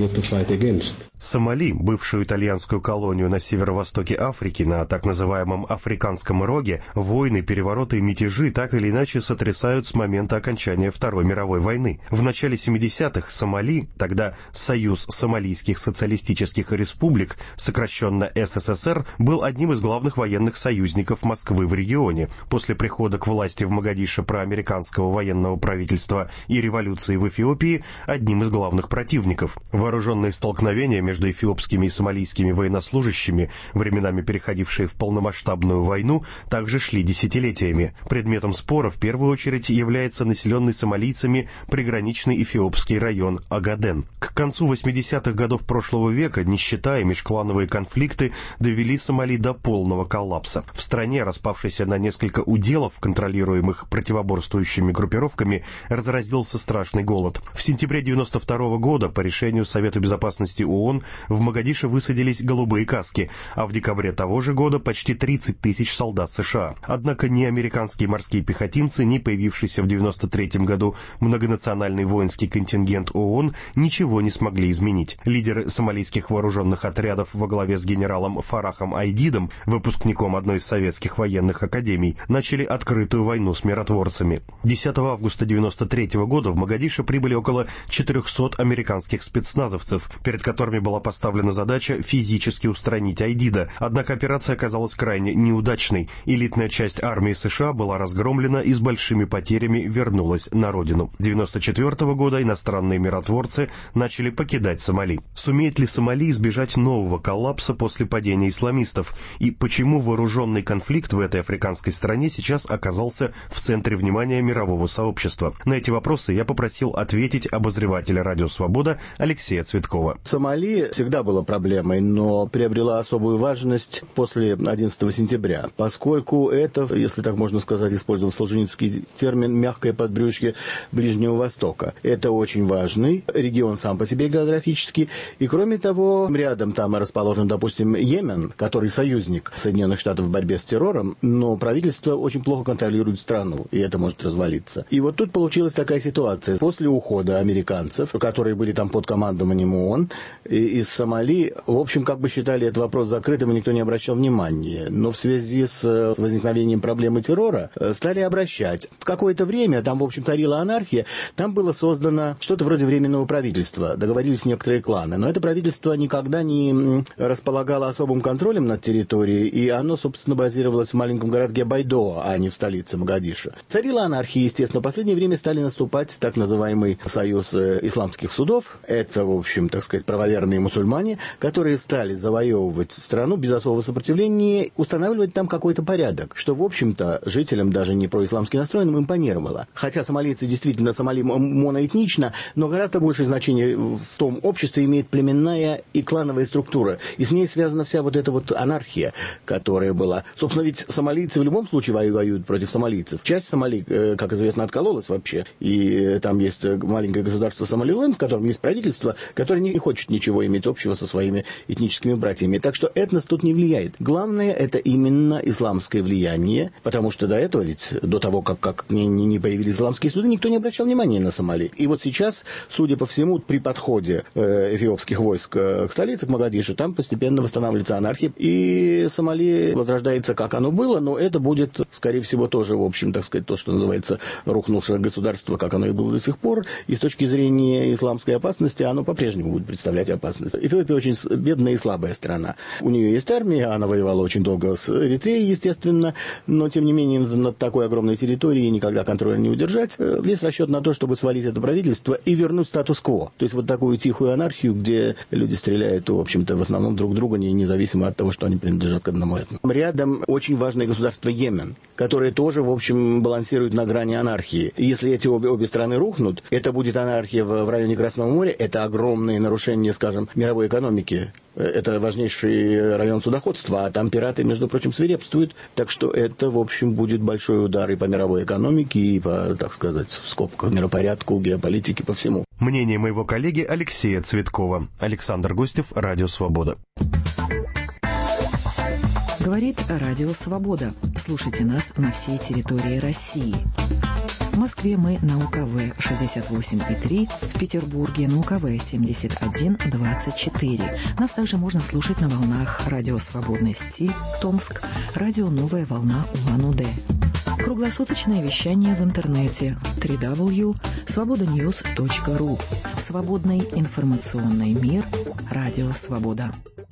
Сомали, бывшую итальянскую колонию на северо-востоке Африки, на так называемом Африканском роге, войны, перевороты и мятежи так или иначе сотрясают с момента окончания Второй мировой войны. В начале 70-х Сомали, тогда Союз Сомалийских социалистических республик, сокращенно СССР, был одним из главных военных союзников Москвы в регионе. После прихода к власти в Могадишо проамериканского военного правительства и революции в Эфиопии одним из главных противников. Вооруженные столкновения между эфиопскими и сомалийскими военнослужащими, временами переходившие в полномасштабную войну, также шли десятилетиями. Предметом спора в первую очередь является населенный сомалийцами приграничный эфиопский район Агаден. К концу 80-х годов прошлого века нищета и межклановые конфликты довели Сомали до полного коллапса. В стране, распавшейся на несколько уделов, контролируемых противоборствующими группировками, разразился страшный голод. В сентябре 1992 года по решению Совета Безопасности ООН в Могадишо высадились голубые каски, а в декабре того же года почти 30 тысяч солдат США. Однако ни американские морские пехотинцы, ни появившийся в 1993 году многонациональный воинский контингент ООН ничего не смогли изменить. Лидеры сомалийских вооруженных отрядов во главе с генералом Фарахом Айдидом, выпускником одной из советских военных академий, начали открытую войну с миротворцами. 10 августа 1993 года в Могадишо прибыли около 400 американских спецназовцев, перед которыми была поставлена задача физически устранить Айдида. Однако операция оказалась крайне неудачной. Элитная часть армии США была разгромлена и с большими потерями вернулась на родину. С 1994 года иностранные миротворцы начали покидать Сомали. Сумеет ли Сомали избежать нового коллапса после падения исламистов? И почему вооруженный конфликт в этой африканской стране сейчас оказался в центре внимания мирового сообщества? На эти вопросы я попросил ответить обозревателя «Радио Свобода» Алексея Цветкова. Сомали всегда была проблемой, но приобрела особую важность после 11 сентября, поскольку это, если так можно сказать, используя солженицкий термин, мягкое подбрюшье Ближнего Востока. Это очень важный регион сам по себе географически, и кроме того, рядом там расположен, допустим, Йемен, который союзник Соединенных Штатов в борьбе с террором, но правительство очень плохо контролирует страну, и это может развалиться. И вот тут получилась такая ситуация. После ухода американцев, которые были там под командованием ООН, из Сомали, в общем, как бы считали этот вопрос закрытым, и никто не обращал внимания. внимание, но в связи с возникновением проблемы террора стали обращать. В какое-то время там, в общем, царила анархия, там было создано что-то вроде временного правительства, договорились некоторые кланы, но это правительство никогда не располагало особым контролем над территорией, и оно, собственно, базировалось в маленьком городке Байдоа, а не в столице Могадишо. Царила анархия, естественно. В последнее время стали наступать так называемый союз исламских судов. Это, в общем, так сказать, правоверные мусульмане, которые стали завоевывать страну без особого сопротивления, устанавливать там какой-то порядок, что, в общем-то, жителям, даже не происламски настроенным, импонировало. Хотя сомалийцы действительно Сомали моноэтнично, но гораздо большее значение в том обществе имеет племенная и клановая структура. И с ней связана вся вот эта вот анархия, которая была. Собственно, ведь сомалийцы в любом случае воюют против сомалийцев. Часть Сомали, как известно, откололась вообще. И там есть маленькое государство Сомалиленд, в котором есть правительство, которое не хочет ничего иметь общего со своими этническими братьями. Так что этнос тут не влияет. Главное, это именно исламское влияние, потому что до этого, ведь до того, как не появились исламские суды, никто не обращал внимания на Сомали. И вот сейчас, судя по всему, при подходе эфиопских войск к столице, к Могадишо, там постепенно восстанавливается анархия, и Сомали возрождается, как оно было, но это будет, скорее всего, тоже, в общем, так сказать, то, что называется рухнувшее государство, как оно и было до сих пор, и с точки зрения исламской опасности оно по-прежнему будет представлять опасность. Эфиопия очень бедная и слабая страна. У нее есть армия, она воевала очень долго с Эритреей, естественно, но, тем не менее, над такой огромной территорией никогда контроля не удержать. Есть расчет на то, чтобы свалить это правительство и вернуть статус-кво. То есть вот такую тихую анархию, где люди стреляют, в общем-то, в основном друг друга, независимо от того, что они принадлежат к одному этносу. Рядом очень важное государство Йемен, которое тоже, в общем, балансирует на грани анархии. И если эти обе страны рухнут, это будет анархия в районе Красного моря, это огромные нарушения, скажем, мировой экономики. Это важнейший район судоходства, а там пираты, между прочим, свирепствуют. Так что это, в общем, будет большой удар и по мировой экономике, и по, так сказать, в скобках миропорядку, геополитике, по всему. Мнение моего коллеги Алексея Цветкова. Александр Гостев, Радио Свобода. Говорит Радио Свобода. Слушайте нас на всей территории России. В Москве мы на УКВ 68,3, в Петербурге на УКВ 71,24. Нас также можно слушать на волнах Радио Свободный стиль, Томск, Радио Новая волна Улан-Удэ. Круглосуточное вещание в интернете www.svobodanews.ru. Свободный информационный мир. Радио Свобода.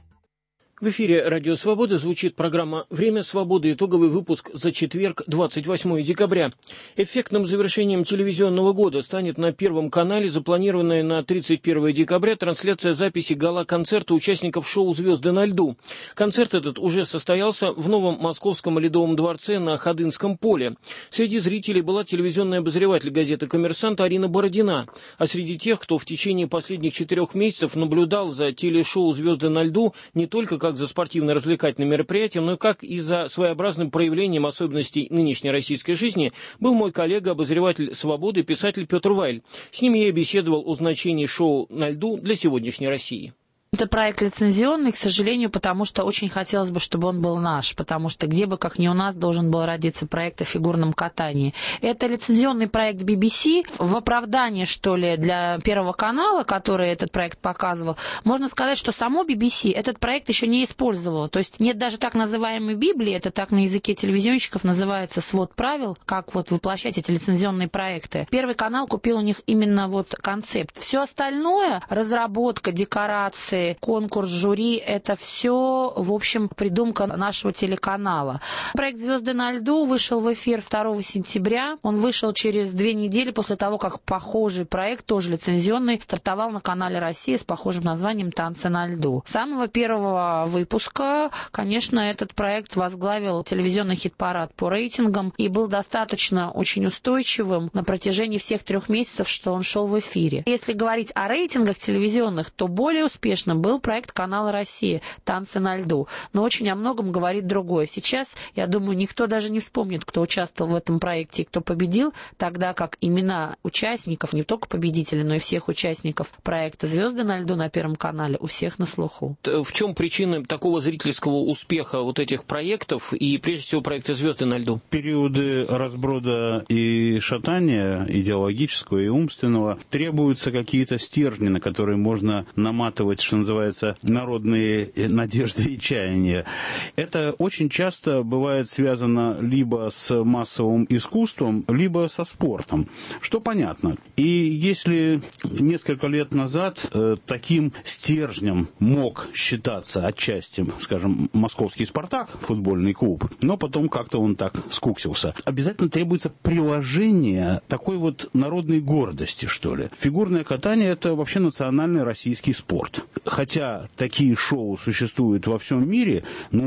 В эфире «Радио Свобода» звучит программа «Время свободы», итоговый выпуск за четверг, 28 декабря. Эффектным завершением телевизионного года станет на Первом канале запланированная на 31 декабря трансляция записи гала-концерта участников шоу «Звезды на льду». Концерт этот уже состоялся в новом Московском Ледовом дворце на Ходынском поле. Среди зрителей была телевизионный обозреватель газеты «Коммерсант» Арина Бородина. А среди тех, кто в течение последних 4 месяцев наблюдал за телешоу «Звезды на льду» не только как за спортивно-развлекательным мероприятием, но как и за своеобразным проявлением особенностей нынешней российской жизни, был мой коллега, обозреватель «Свободы», писатель Петр Вайль. С ним я беседовал о значении шоу на льду для сегодняшней России. Это проект лицензионный, к сожалению, потому что очень хотелось бы, чтобы он был наш, потому что где бы, как не у нас, должен был родиться проект о фигурном катании. Это лицензионный проект BBC. В оправдании, что ли, для Первого канала, который этот проект показывал, можно сказать, что само BBC этот проект еще не использовало. То есть нет даже так называемой Библии, это так на языке телевизионщиков называется свод правил, как вот воплощать эти лицензионные проекты. Первый канал купил у них именно вот концепт. Все остальное, разработка, декорации, конкурс, жюри, это все, в общем, придумка нашего телеканала. Проект «Звезды на льду» вышел в эфир 2 сентября. Он вышел через 2 недели после того, как похожий проект, тоже лицензионный, стартовал на канале «Россия» с похожим названием «Танцы на льду». С самого первого выпуска, конечно, этот проект возглавил телевизионный хит-парад по рейтингам и был достаточно очень устойчивым на протяжении всех 3 месяцев, что он шел в эфире. Если говорить о рейтингах телевизионных, то более успешным был проект канала «Россия» «Танцы на льду». Но очень о многом говорит другое. Сейчас, я думаю, никто даже не вспомнит, кто участвовал в этом проекте и кто победил, тогда как имена участников, не только победителей, но и всех участников проекта «Звезды на льду» на Первом канале у всех на слуху. В чем причина такого зрительского успеха вот этих проектов и, прежде всего, проекта «Звезды на льду»? Периоды разброда и шатания идеологического и умственного требуются какие-то стержни, на которые можно наматывать, что что называется, народные надежды и чаяния. Это очень часто бывает связано либо с массовым искусством, либо со спортом, что понятно. И если несколько лет назад таким стержнем мог считаться отчасти, скажем, московский «Спартак», футбольный клуб, но потом как-то он так скуксился, обязательно требуется приложение такой вот народной гордости, что ли. Фигурное катание – это вообще национальный российский спорт. Хотя такие шоу существуют во всем мире,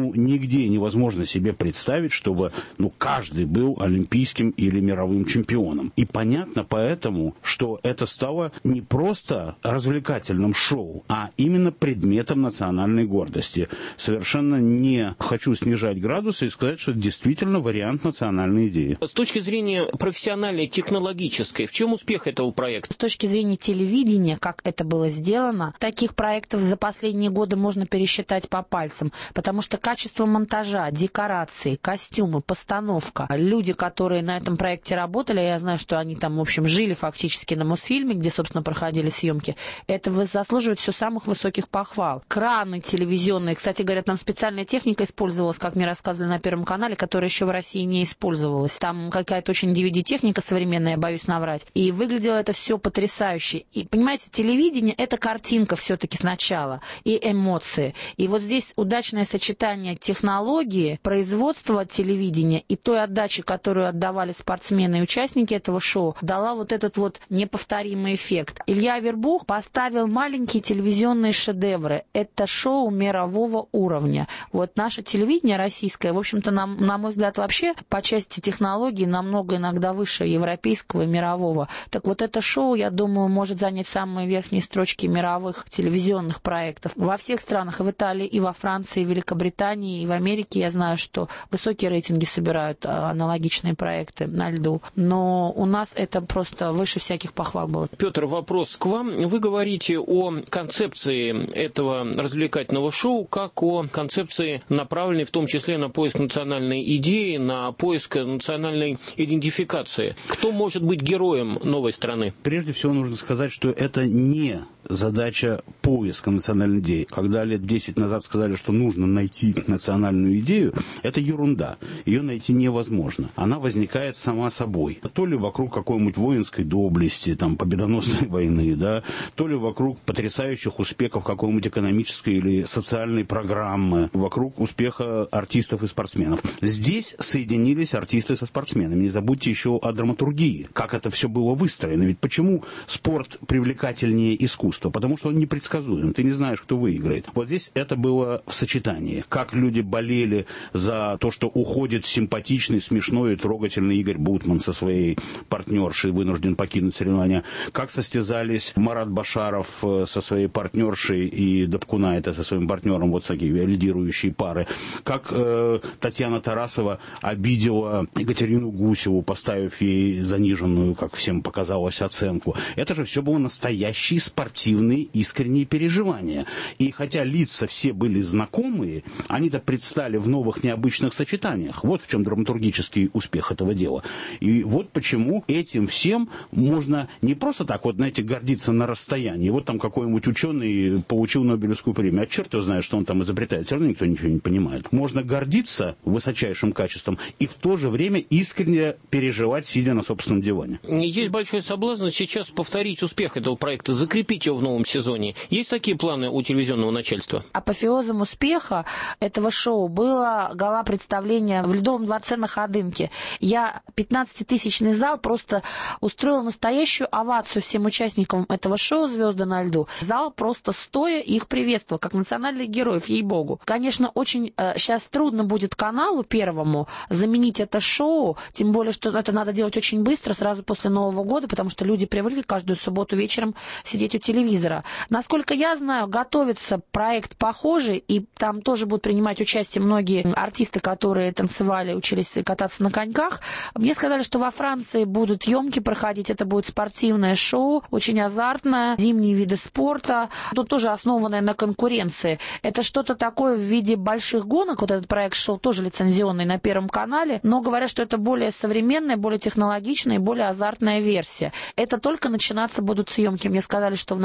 нигде невозможно себе представить, чтобы каждый был олимпийским или мировым чемпионом. И понятно поэтому, что это стало не просто развлекательным шоу, а именно предметом национальной гордости. Совершенно не хочу снижать градусы и сказать, что это действительно вариант национальной идеи. С точки зрения профессиональной, технологической, в чем успех этого проекта? С точки зрения телевидения, как это было сделано, таких проектов за последние годы можно пересчитать по пальцам, потому что качество монтажа, декорации, костюмы, постановка, люди, которые на этом проекте работали, я знаю, что они там, в общем, жили фактически на Мосфильме, где, собственно, проходили съемки, это заслуживает все самых высоких похвал. Краны телевизионные, кстати говоря, там специальная техника использовалась, как мне рассказывали на Первом канале, которая еще в России не использовалась. Там какая-то очень DVD-техника современная, я боюсь наврать. И выглядело это все потрясающе. И, понимаете, телевидение — это картинка все-таки сначала и эмоции. И вот здесь удачное сочетание технологии, производства телевидения и той отдачи, которую отдавали спортсмены и участники этого шоу, дала вот этот вот неповторимый эффект. Илья Авербух поставил маленькие телевизионные шедевры. Это шоу мирового уровня. Вот наше телевидение российское, в общем-то, на мой взгляд, вообще по части технологий намного иногда выше европейского и мирового. Так вот это шоу, я думаю, может занять самые верхние строчки мировых телевизионных проектов. Во всех странах, и в Италии, и во Франции, и в Великобритании, и в Америке я знаю, что высокие рейтинги собирают аналогичные проекты на льду. Но у нас это просто выше всяких похвал было. Петр, вопрос к вам. Вы говорите о концепции этого развлекательного шоу как о концепции, направленной в том числе на поиск национальной идеи, на поиск национальной идентификации. Кто может быть героем новой страны? Прежде всего нужно сказать, что это не задача поиска национальной идеи. Когда лет 10 назад сказали, что нужно найти национальную идею, это ерунда. Ее найти невозможно. Она возникает сама собой. То ли вокруг какой-нибудь воинской доблести, победоносной войны, то ли вокруг потрясающих успехов какой-нибудь экономической или социальной программы, вокруг успеха артистов и спортсменов. Здесь соединились артисты со спортсменами. Не забудьте еще о драматургии, как это все было выстроено. Ведь почему спорт привлекательнее искусства? Потому что он непредсказуем. Ты не знаешь, кто выиграет. Вот здесь это было в сочетании. Как люди болели за то, что уходит симпатичный, смешной и трогательный Игорь Бутман со своей партнершей, вынужден покинуть соревнования. Как состязались Марат Башаров со своей партнершей и Дапкунайте со своим партнером, вот такие лидирующие пары. Как Татьяна Тарасова обидела Екатерину Гусеву, поставив ей заниженную, как всем показалось, оценку. Это же все было настоящие спортивные, искренние переживания. И хотя лица все были знакомые, они-то предстали в новых необычных сочетаниях. Вот в чем драматургический успех этого дела. И вот почему этим всем можно не просто так гордиться на расстоянии. Вот там какой-нибудь ученый получил Нобелевскую премию. А черт его знает, что он там изобретает. Все равно никто ничего не понимает. Можно гордиться высочайшим качеством и в то же время искренне переживать, сидя на собственном диване. Есть большой соблазн сейчас повторить успех этого проекта, закрепить его в новом сезоне. Есть такие планы у телевизионного начальства? Апофеозом успеха этого шоу было гала-представление в Ледовом дворце на Ходынке. Я 15-тысячный зал просто устроила настоящую овацию всем участникам этого шоу «Звезды на льду». Зал просто стоя их приветствовал, как национальных героев, ей-богу. Конечно, очень сейчас трудно будет каналу Первому заменить это шоу, тем более, что это надо делать очень быстро, сразу после Нового года, потому что люди привыкли каждую субботу вечером сидеть у телевизора. Насколько я знаю, готовится проект похожий, и там тоже будут принимать участие многие артисты, которые танцевали, учились кататься на коньках. Мне сказали, что во Франции будут съемки проходить, это будет спортивное шоу, очень азартное, зимние виды спорта, тут тоже основанное на конкуренции. Это что-то такое в виде больших гонок, вот этот проект шел тоже лицензионный на Первом канале, но говорят, что это более современная, более технологичная и более азартная версия. Это только начинаться будут съемки. Мне сказали, что в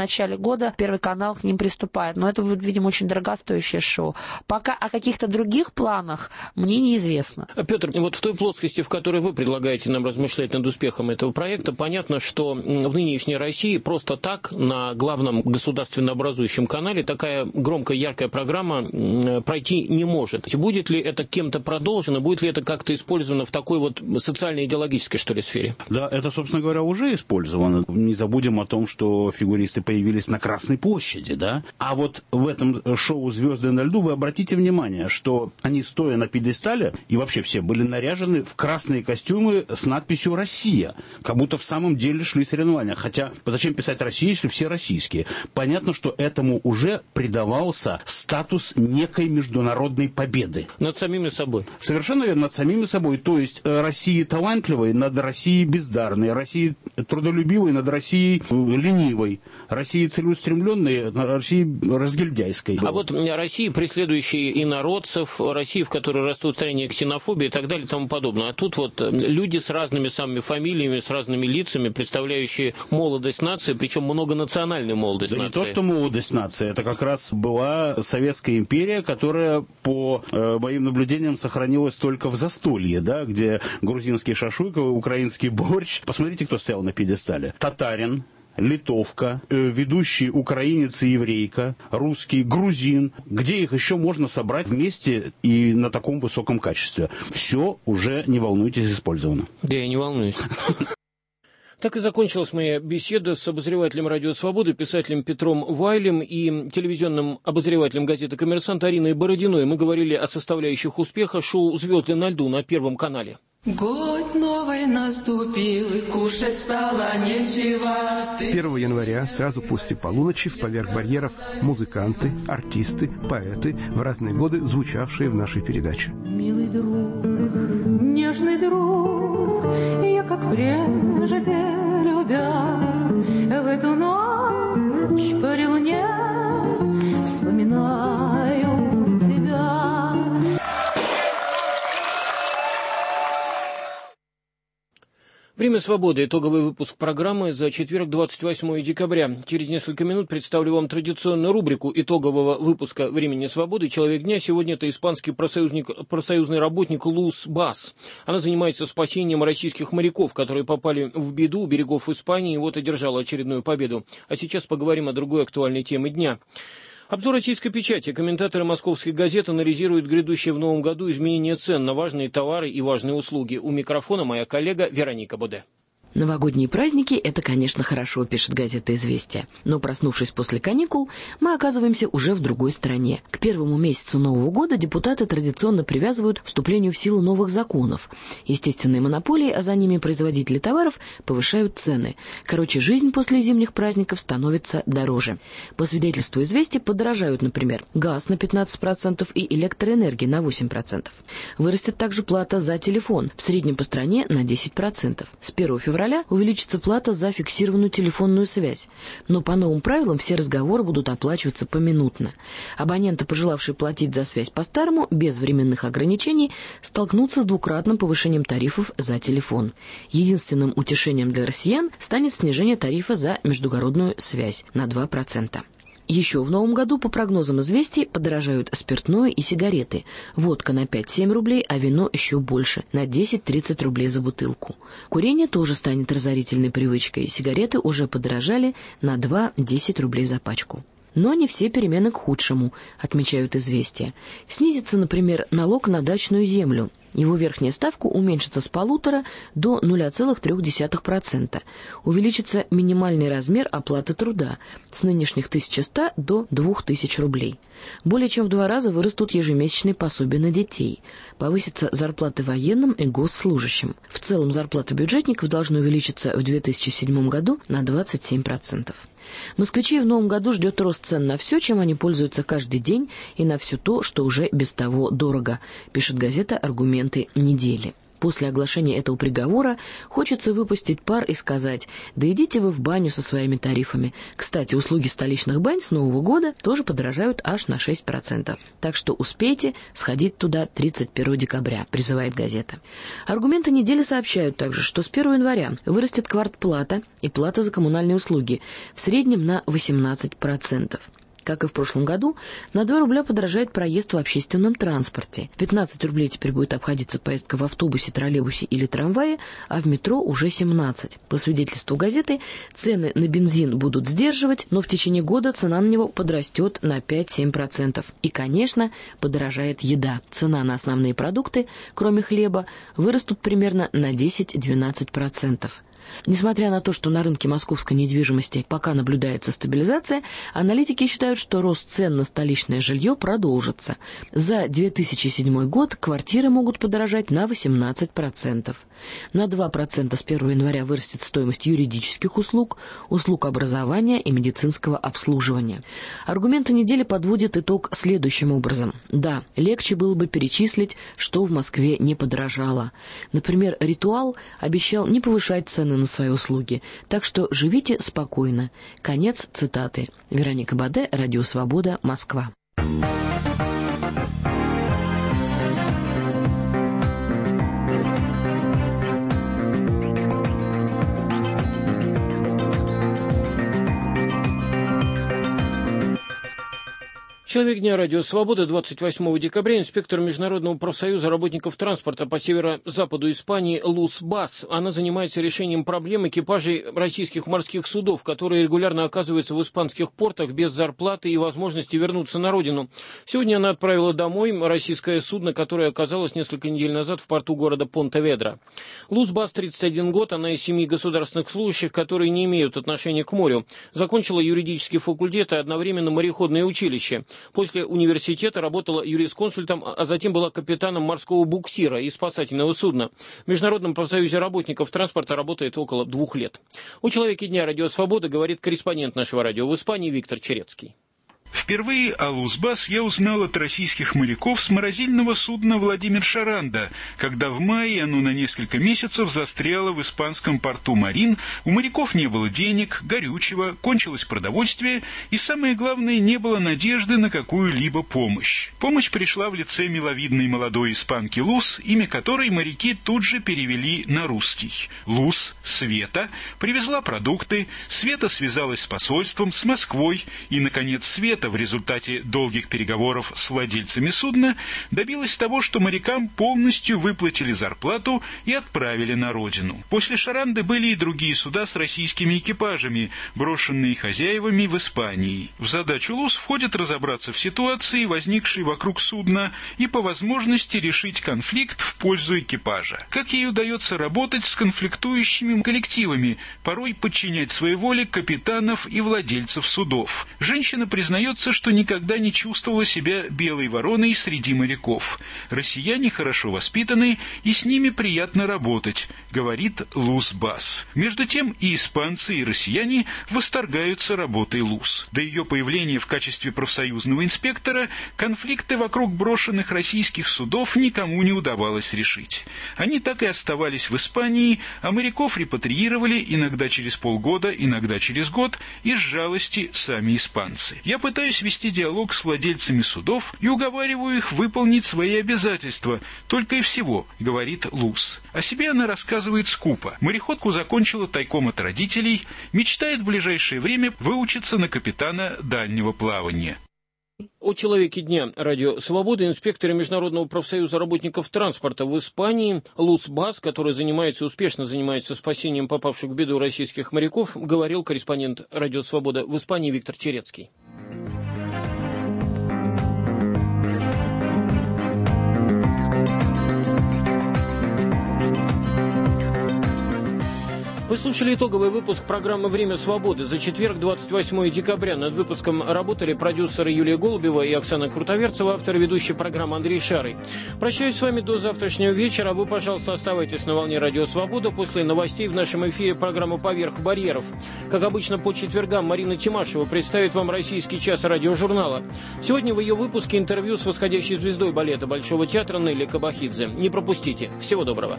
начале года Первый канал к ним приступает. Но это будет, видимо, очень дорогостоящее шоу. Пока о каких-то других планах мне неизвестно. Петр, вот в той плоскости, в которой вы предлагаете нам размышлять над успехом этого проекта, понятно, что в нынешней России просто так на главном государственно образующем канале такая громкая, яркая программа пройти не может. Будет ли это кем-то продолжено, будет ли это как-то использовано в такой вот социально-идеологической, что ли, сфере? Да, это, собственно говоря, уже использовано. Не забудем о том, что фигуристы появились на Красной площади, да? А вот в этом шоу «Звезды на льду» вы обратите внимание, что они, стоя на пьедестале, и вообще все были наряжены в красные костюмы с надписью «Россия». Как будто в самом деле шли соревнования. Хотя, зачем писать «Россия», если все российские? Понятно, что этому уже придавался статус некой международной победы. Над самими собой. Совершенно верно, над самими собой. То есть России талантливой над Россией бездарной, России трудолюбивой над Россией ленивой, России целеустремленной над Россией разгильдяйской. А вот России, преследующие инородцев, России, в которой растут строения ксенофобии и так далее и тому подобное. А тут вот люди с разными самыми фамилиями, с разными лицами, представляющие молодость нации, причем многонациональную молодость нации. Не то, что молодость нации, это как раз была Советская империя, которая, по моим наблюдениям, сохранилась только в застолье, да, где грузинский шашлык, украинский борщ. Посмотрите, кто стоял на пьедестале. Татарин, литовка, ведущий украинец и еврейка, русский, грузин. Где их еще можно собрать вместе и на таком высоком качестве? Все уже, не волнуйтесь, использовано. Да, я не волнуюсь. Так и закончилась моя беседа с обозревателем «Радио Свободы», писателем Петром Вайлем и телевизионным обозревателем газеты «Коммерсант» Ариной Бородиной. Мы говорили о составляющих успеха шоу «Звезды на льду» на Первом канале. Год новый наступил, и кушать стало нечего. 1 января, сразу после полуночи, в поверх барьеров музыканты, артисты, поэты, в разные годы звучавшие в нашей передаче. Милый друг, нежный друг, я как прежде любя, в эту ночь по луне вспоминаю тебя. Время свободы. Итоговый выпуск программы за четверг, 28 декабря. Через несколько минут представлю вам традиционную рубрику итогового выпуска «Времени свободы». Человек дня сегодня это испанский профсоюзный работник Лус Бас. Она занимается спасением российских моряков, которые попали в беду у берегов Испании и вот одержала очередную победу. А сейчас поговорим о другой актуальной теме дня. Обзор российской печати. Комментаторы московских газет анализируют грядущее в новом году изменение цен на важные товары и важные услуги. У микрофона моя коллега Вероника Боде. Новогодние праздники – это, конечно, хорошо, пишет газета «Известия». Но, проснувшись после каникул, мы оказываемся уже в другой стране. К первому месяцу Нового года депутаты традиционно привязывают к вступлению в силу новых законов. Естественные монополии, а за ними производители товаров, повышают цены. Короче, жизнь после зимних праздников становится дороже. По свидетельству «Известий» подорожают, например, газ на 15% и электроэнергия на 8%. Вырастет также плата за телефон, в среднем по стране на 10%. С 1 февраля увеличится плата за фиксированную телефонную связь. Но по новым правилам все разговоры будут оплачиваться поминутно. Абоненты, пожелавшие платить за связь по-старому, без временных ограничений, столкнутся с двукратным повышением тарифов за телефон. Единственным утешением для россиян станет снижение тарифа за междугородную связь на 2%. Еще в новом году, по прогнозам «Известий», подорожают спиртное и сигареты. Водка на 5-7 рублей, а вино еще больше, на 10-30 рублей за бутылку. Курение тоже станет разорительной привычкой. Сигареты уже подорожали на 2-10 рублей за пачку. Но не все перемены к худшему, отмечают «Известия». Снизится, например, налог на дачную землю. Его верхняя ставка уменьшится с 1,5% до 0,3%. Увеличится минимальный размер оплаты труда с нынешних 1100 до 2000 рублей. Более чем в 2 раза вырастут ежемесячные пособия на детей. Повысятся зарплаты военным и госслужащим. В целом зарплаты бюджетников должны увеличиться в 2007 году на 27%. Москвичей в новом году ждет рост цен на все, чем они пользуются каждый день, и на все то, что уже без того дорого, пишет газета «Аргументы недели». После оглашения этого приговора хочется выпустить пар и сказать: да идите вы в баню со своими тарифами. Кстати, услуги столичных бань с Нового года тоже подорожают аж на 6%. Так что успейте сходить туда 31 декабря, призывает газета. Аргументы недели сообщают также, что с 1 января вырастет квартплата и плата за коммунальные услуги в среднем на 18%. Как и в прошлом году, на 2 рубля подорожает проезд в общественном транспорте. 15 рублей теперь будет обходиться поездка в автобусе, троллейбусе или трамвае, а в метро уже 17. По свидетельству газеты, цены на бензин будут сдерживать, но в течение года цена на него подрастет на 5-7%. И, конечно, подорожает еда. Цена на основные продукты, кроме хлеба, вырастут примерно на 10-12%. Несмотря на то, что на рынке московской недвижимости пока наблюдается стабилизация, аналитики считают, что рост цен на столичное жилье продолжится. За 2007 год квартиры могут подорожать на 18%. На 2% с 1 января вырастет стоимость юридических услуг, услуг образования и медицинского обслуживания. Аргументы недели подводят итог следующим образом. Да, легче было бы перечислить, что в Москве не подорожало. Например, «Ритуал» обещал не повышать цены на свои услуги, так что живите спокойно. Конец цитаты. Вероника Баде, Радио Свобода, Москва. Человек дня Радио Свобода, 28 декабря, инспектор Международного профсоюза работников транспорта по северо-западу Испании Лус Бас. Она занимается решением проблем экипажей российских морских судов, которые регулярно оказываются в испанских портах без зарплаты и возможности вернуться на родину. Сегодня она отправила домой российское судно, которое оказалось несколько недель назад в порту города Понтеведра. Лус Бас, 31 год, она из 7 государственных служащих, которые не имеют отношения к морю. Закончила юридический факультет и одновременно мореходное училище. После университета работала юрисконсультом, а затем была капитаном морского буксира и спасательного судна. В Международном профсоюзе работников транспорта работает около 2 лет. О человеке дня Радио Свобода говорит корреспондент нашего радио в Испании Виктор Черецкий. Впервые о Лус Бас я узнал от российских моряков с морозильного судна «Владимир Шаранда», когда в мае оно на несколько месяцев застряло в испанском порту Марин, у моряков не было денег, горючего, кончилось продовольствие и, самое главное, не было надежды на какую-либо помощь. Помощь пришла в лице миловидной молодой испанки Лус, имя которой моряки тут же перевели на русский. Лус, Света, привезла продукты, Света связалась с посольством, с Москвой и, наконец, Света в результате долгих переговоров с владельцами судна добилась того, что морякам полностью выплатили зарплату и отправили на родину. После Шаранды были и другие суда с российскими экипажами, брошенные хозяевами в Испании. В задачу Лус входит разобраться в ситуации, возникшей вокруг судна, и по возможности решить конфликт в пользу экипажа. Как ей удается работать с конфликтующими коллективами, порой подчинять своей воле капитанов и владельцев судов. Женщина признает, что никогда не чувствовала себя белой вороной среди моряков. Россияне хорошо воспитаны, и с ними приятно работать, говорит Лус Бас. Между тем и испанцы, и россияне восторгаются работой Лус. До ее появления в качестве профсоюзного инспектора конфликты вокруг брошенных российских судов никому не удавалось решить. Они так и оставались в Испании, а моряков репатриировали иногда через полгода, иногда через год, из жалости сами испанцы. Я пытаюсь вести диалог с владельцами судов и уговариваю их выполнить свои обязательства, только и всего, говорит Лус. О себе она рассказывает скупо. Мореходку закончила тайком от родителей, мечтает в ближайшее время выучиться на капитана дальнего плавания. О человеке дня Радио Свобода инспектора Международного профсоюза работников транспорта в Испании Лус Бас, который успешно занимается спасением попавших в беду российских моряков, говорил корреспондент Радио Свобода в Испании Виктор Черецкий. Вы слушали итоговый выпуск программы «Время свободы» за четверг, 28 декабря. Над выпуском работали продюсеры Юлия Голубева и Оксана Крутоверцева, автор и ведущий программы Андрей Шарый. Прощаюсь с вами до завтрашнего вечера. Вы, пожалуйста, оставайтесь на волне «Радио Свобода». После новостей в нашем эфире программа «Поверх барьеров». Как обычно, по четвергам Марина Тимашева представит вам «Российский час» радиожурнала. Сегодня в ее выпуске интервью с восходящей звездой балета Большого театра Нелли Кабахидзе. Не пропустите. Всего доброго.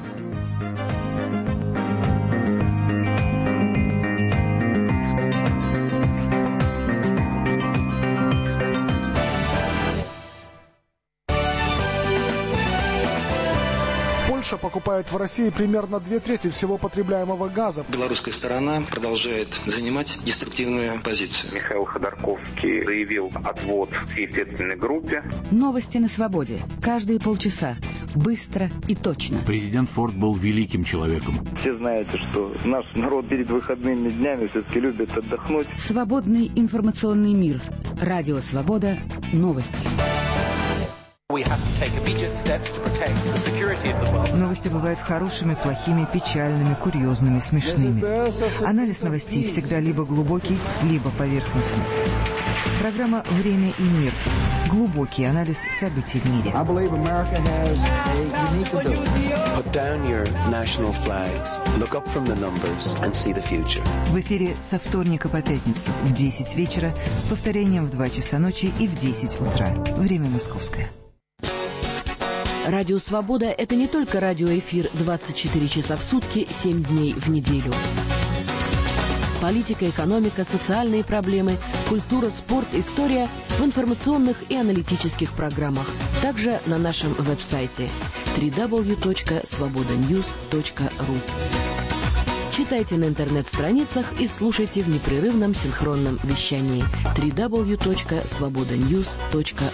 Польша покупает в России примерно 2/3 всего потребляемого газа. Белорусская сторона продолжает занимать деструктивную позицию. Михаил Ходорковский заявил отвод всей следственной группе. Новости на свободе. Каждые полчаса. Быстро и точно. Президент Форд был великим человеком. Все знаете, что наш народ перед выходными днями все-таки любит отдохнуть. Свободный информационный мир. Радио Свобода. Новости. Новости бывают хорошими, плохими, печальными, курьезными, смешными. Анализ новостей всегда либо глубокий, либо поверхностный. Программа «Время и мир». Глубокий анализ событий в мире. В эфире со вторника по пятницу в 10 вечера с повторением в 2 часа ночи и в 10 утра. Время московское. Радио «Свобода» — это не только радиоэфир 24 часа в сутки, 7 дней в неделю. Политика, экономика, социальные проблемы, культура, спорт, история в информационных и аналитических программах. Также на нашем веб-сайте www.svobodanews.ru. Читайте на интернет-страницах и слушайте в непрерывном синхронном вещании www.svobodanews.ru.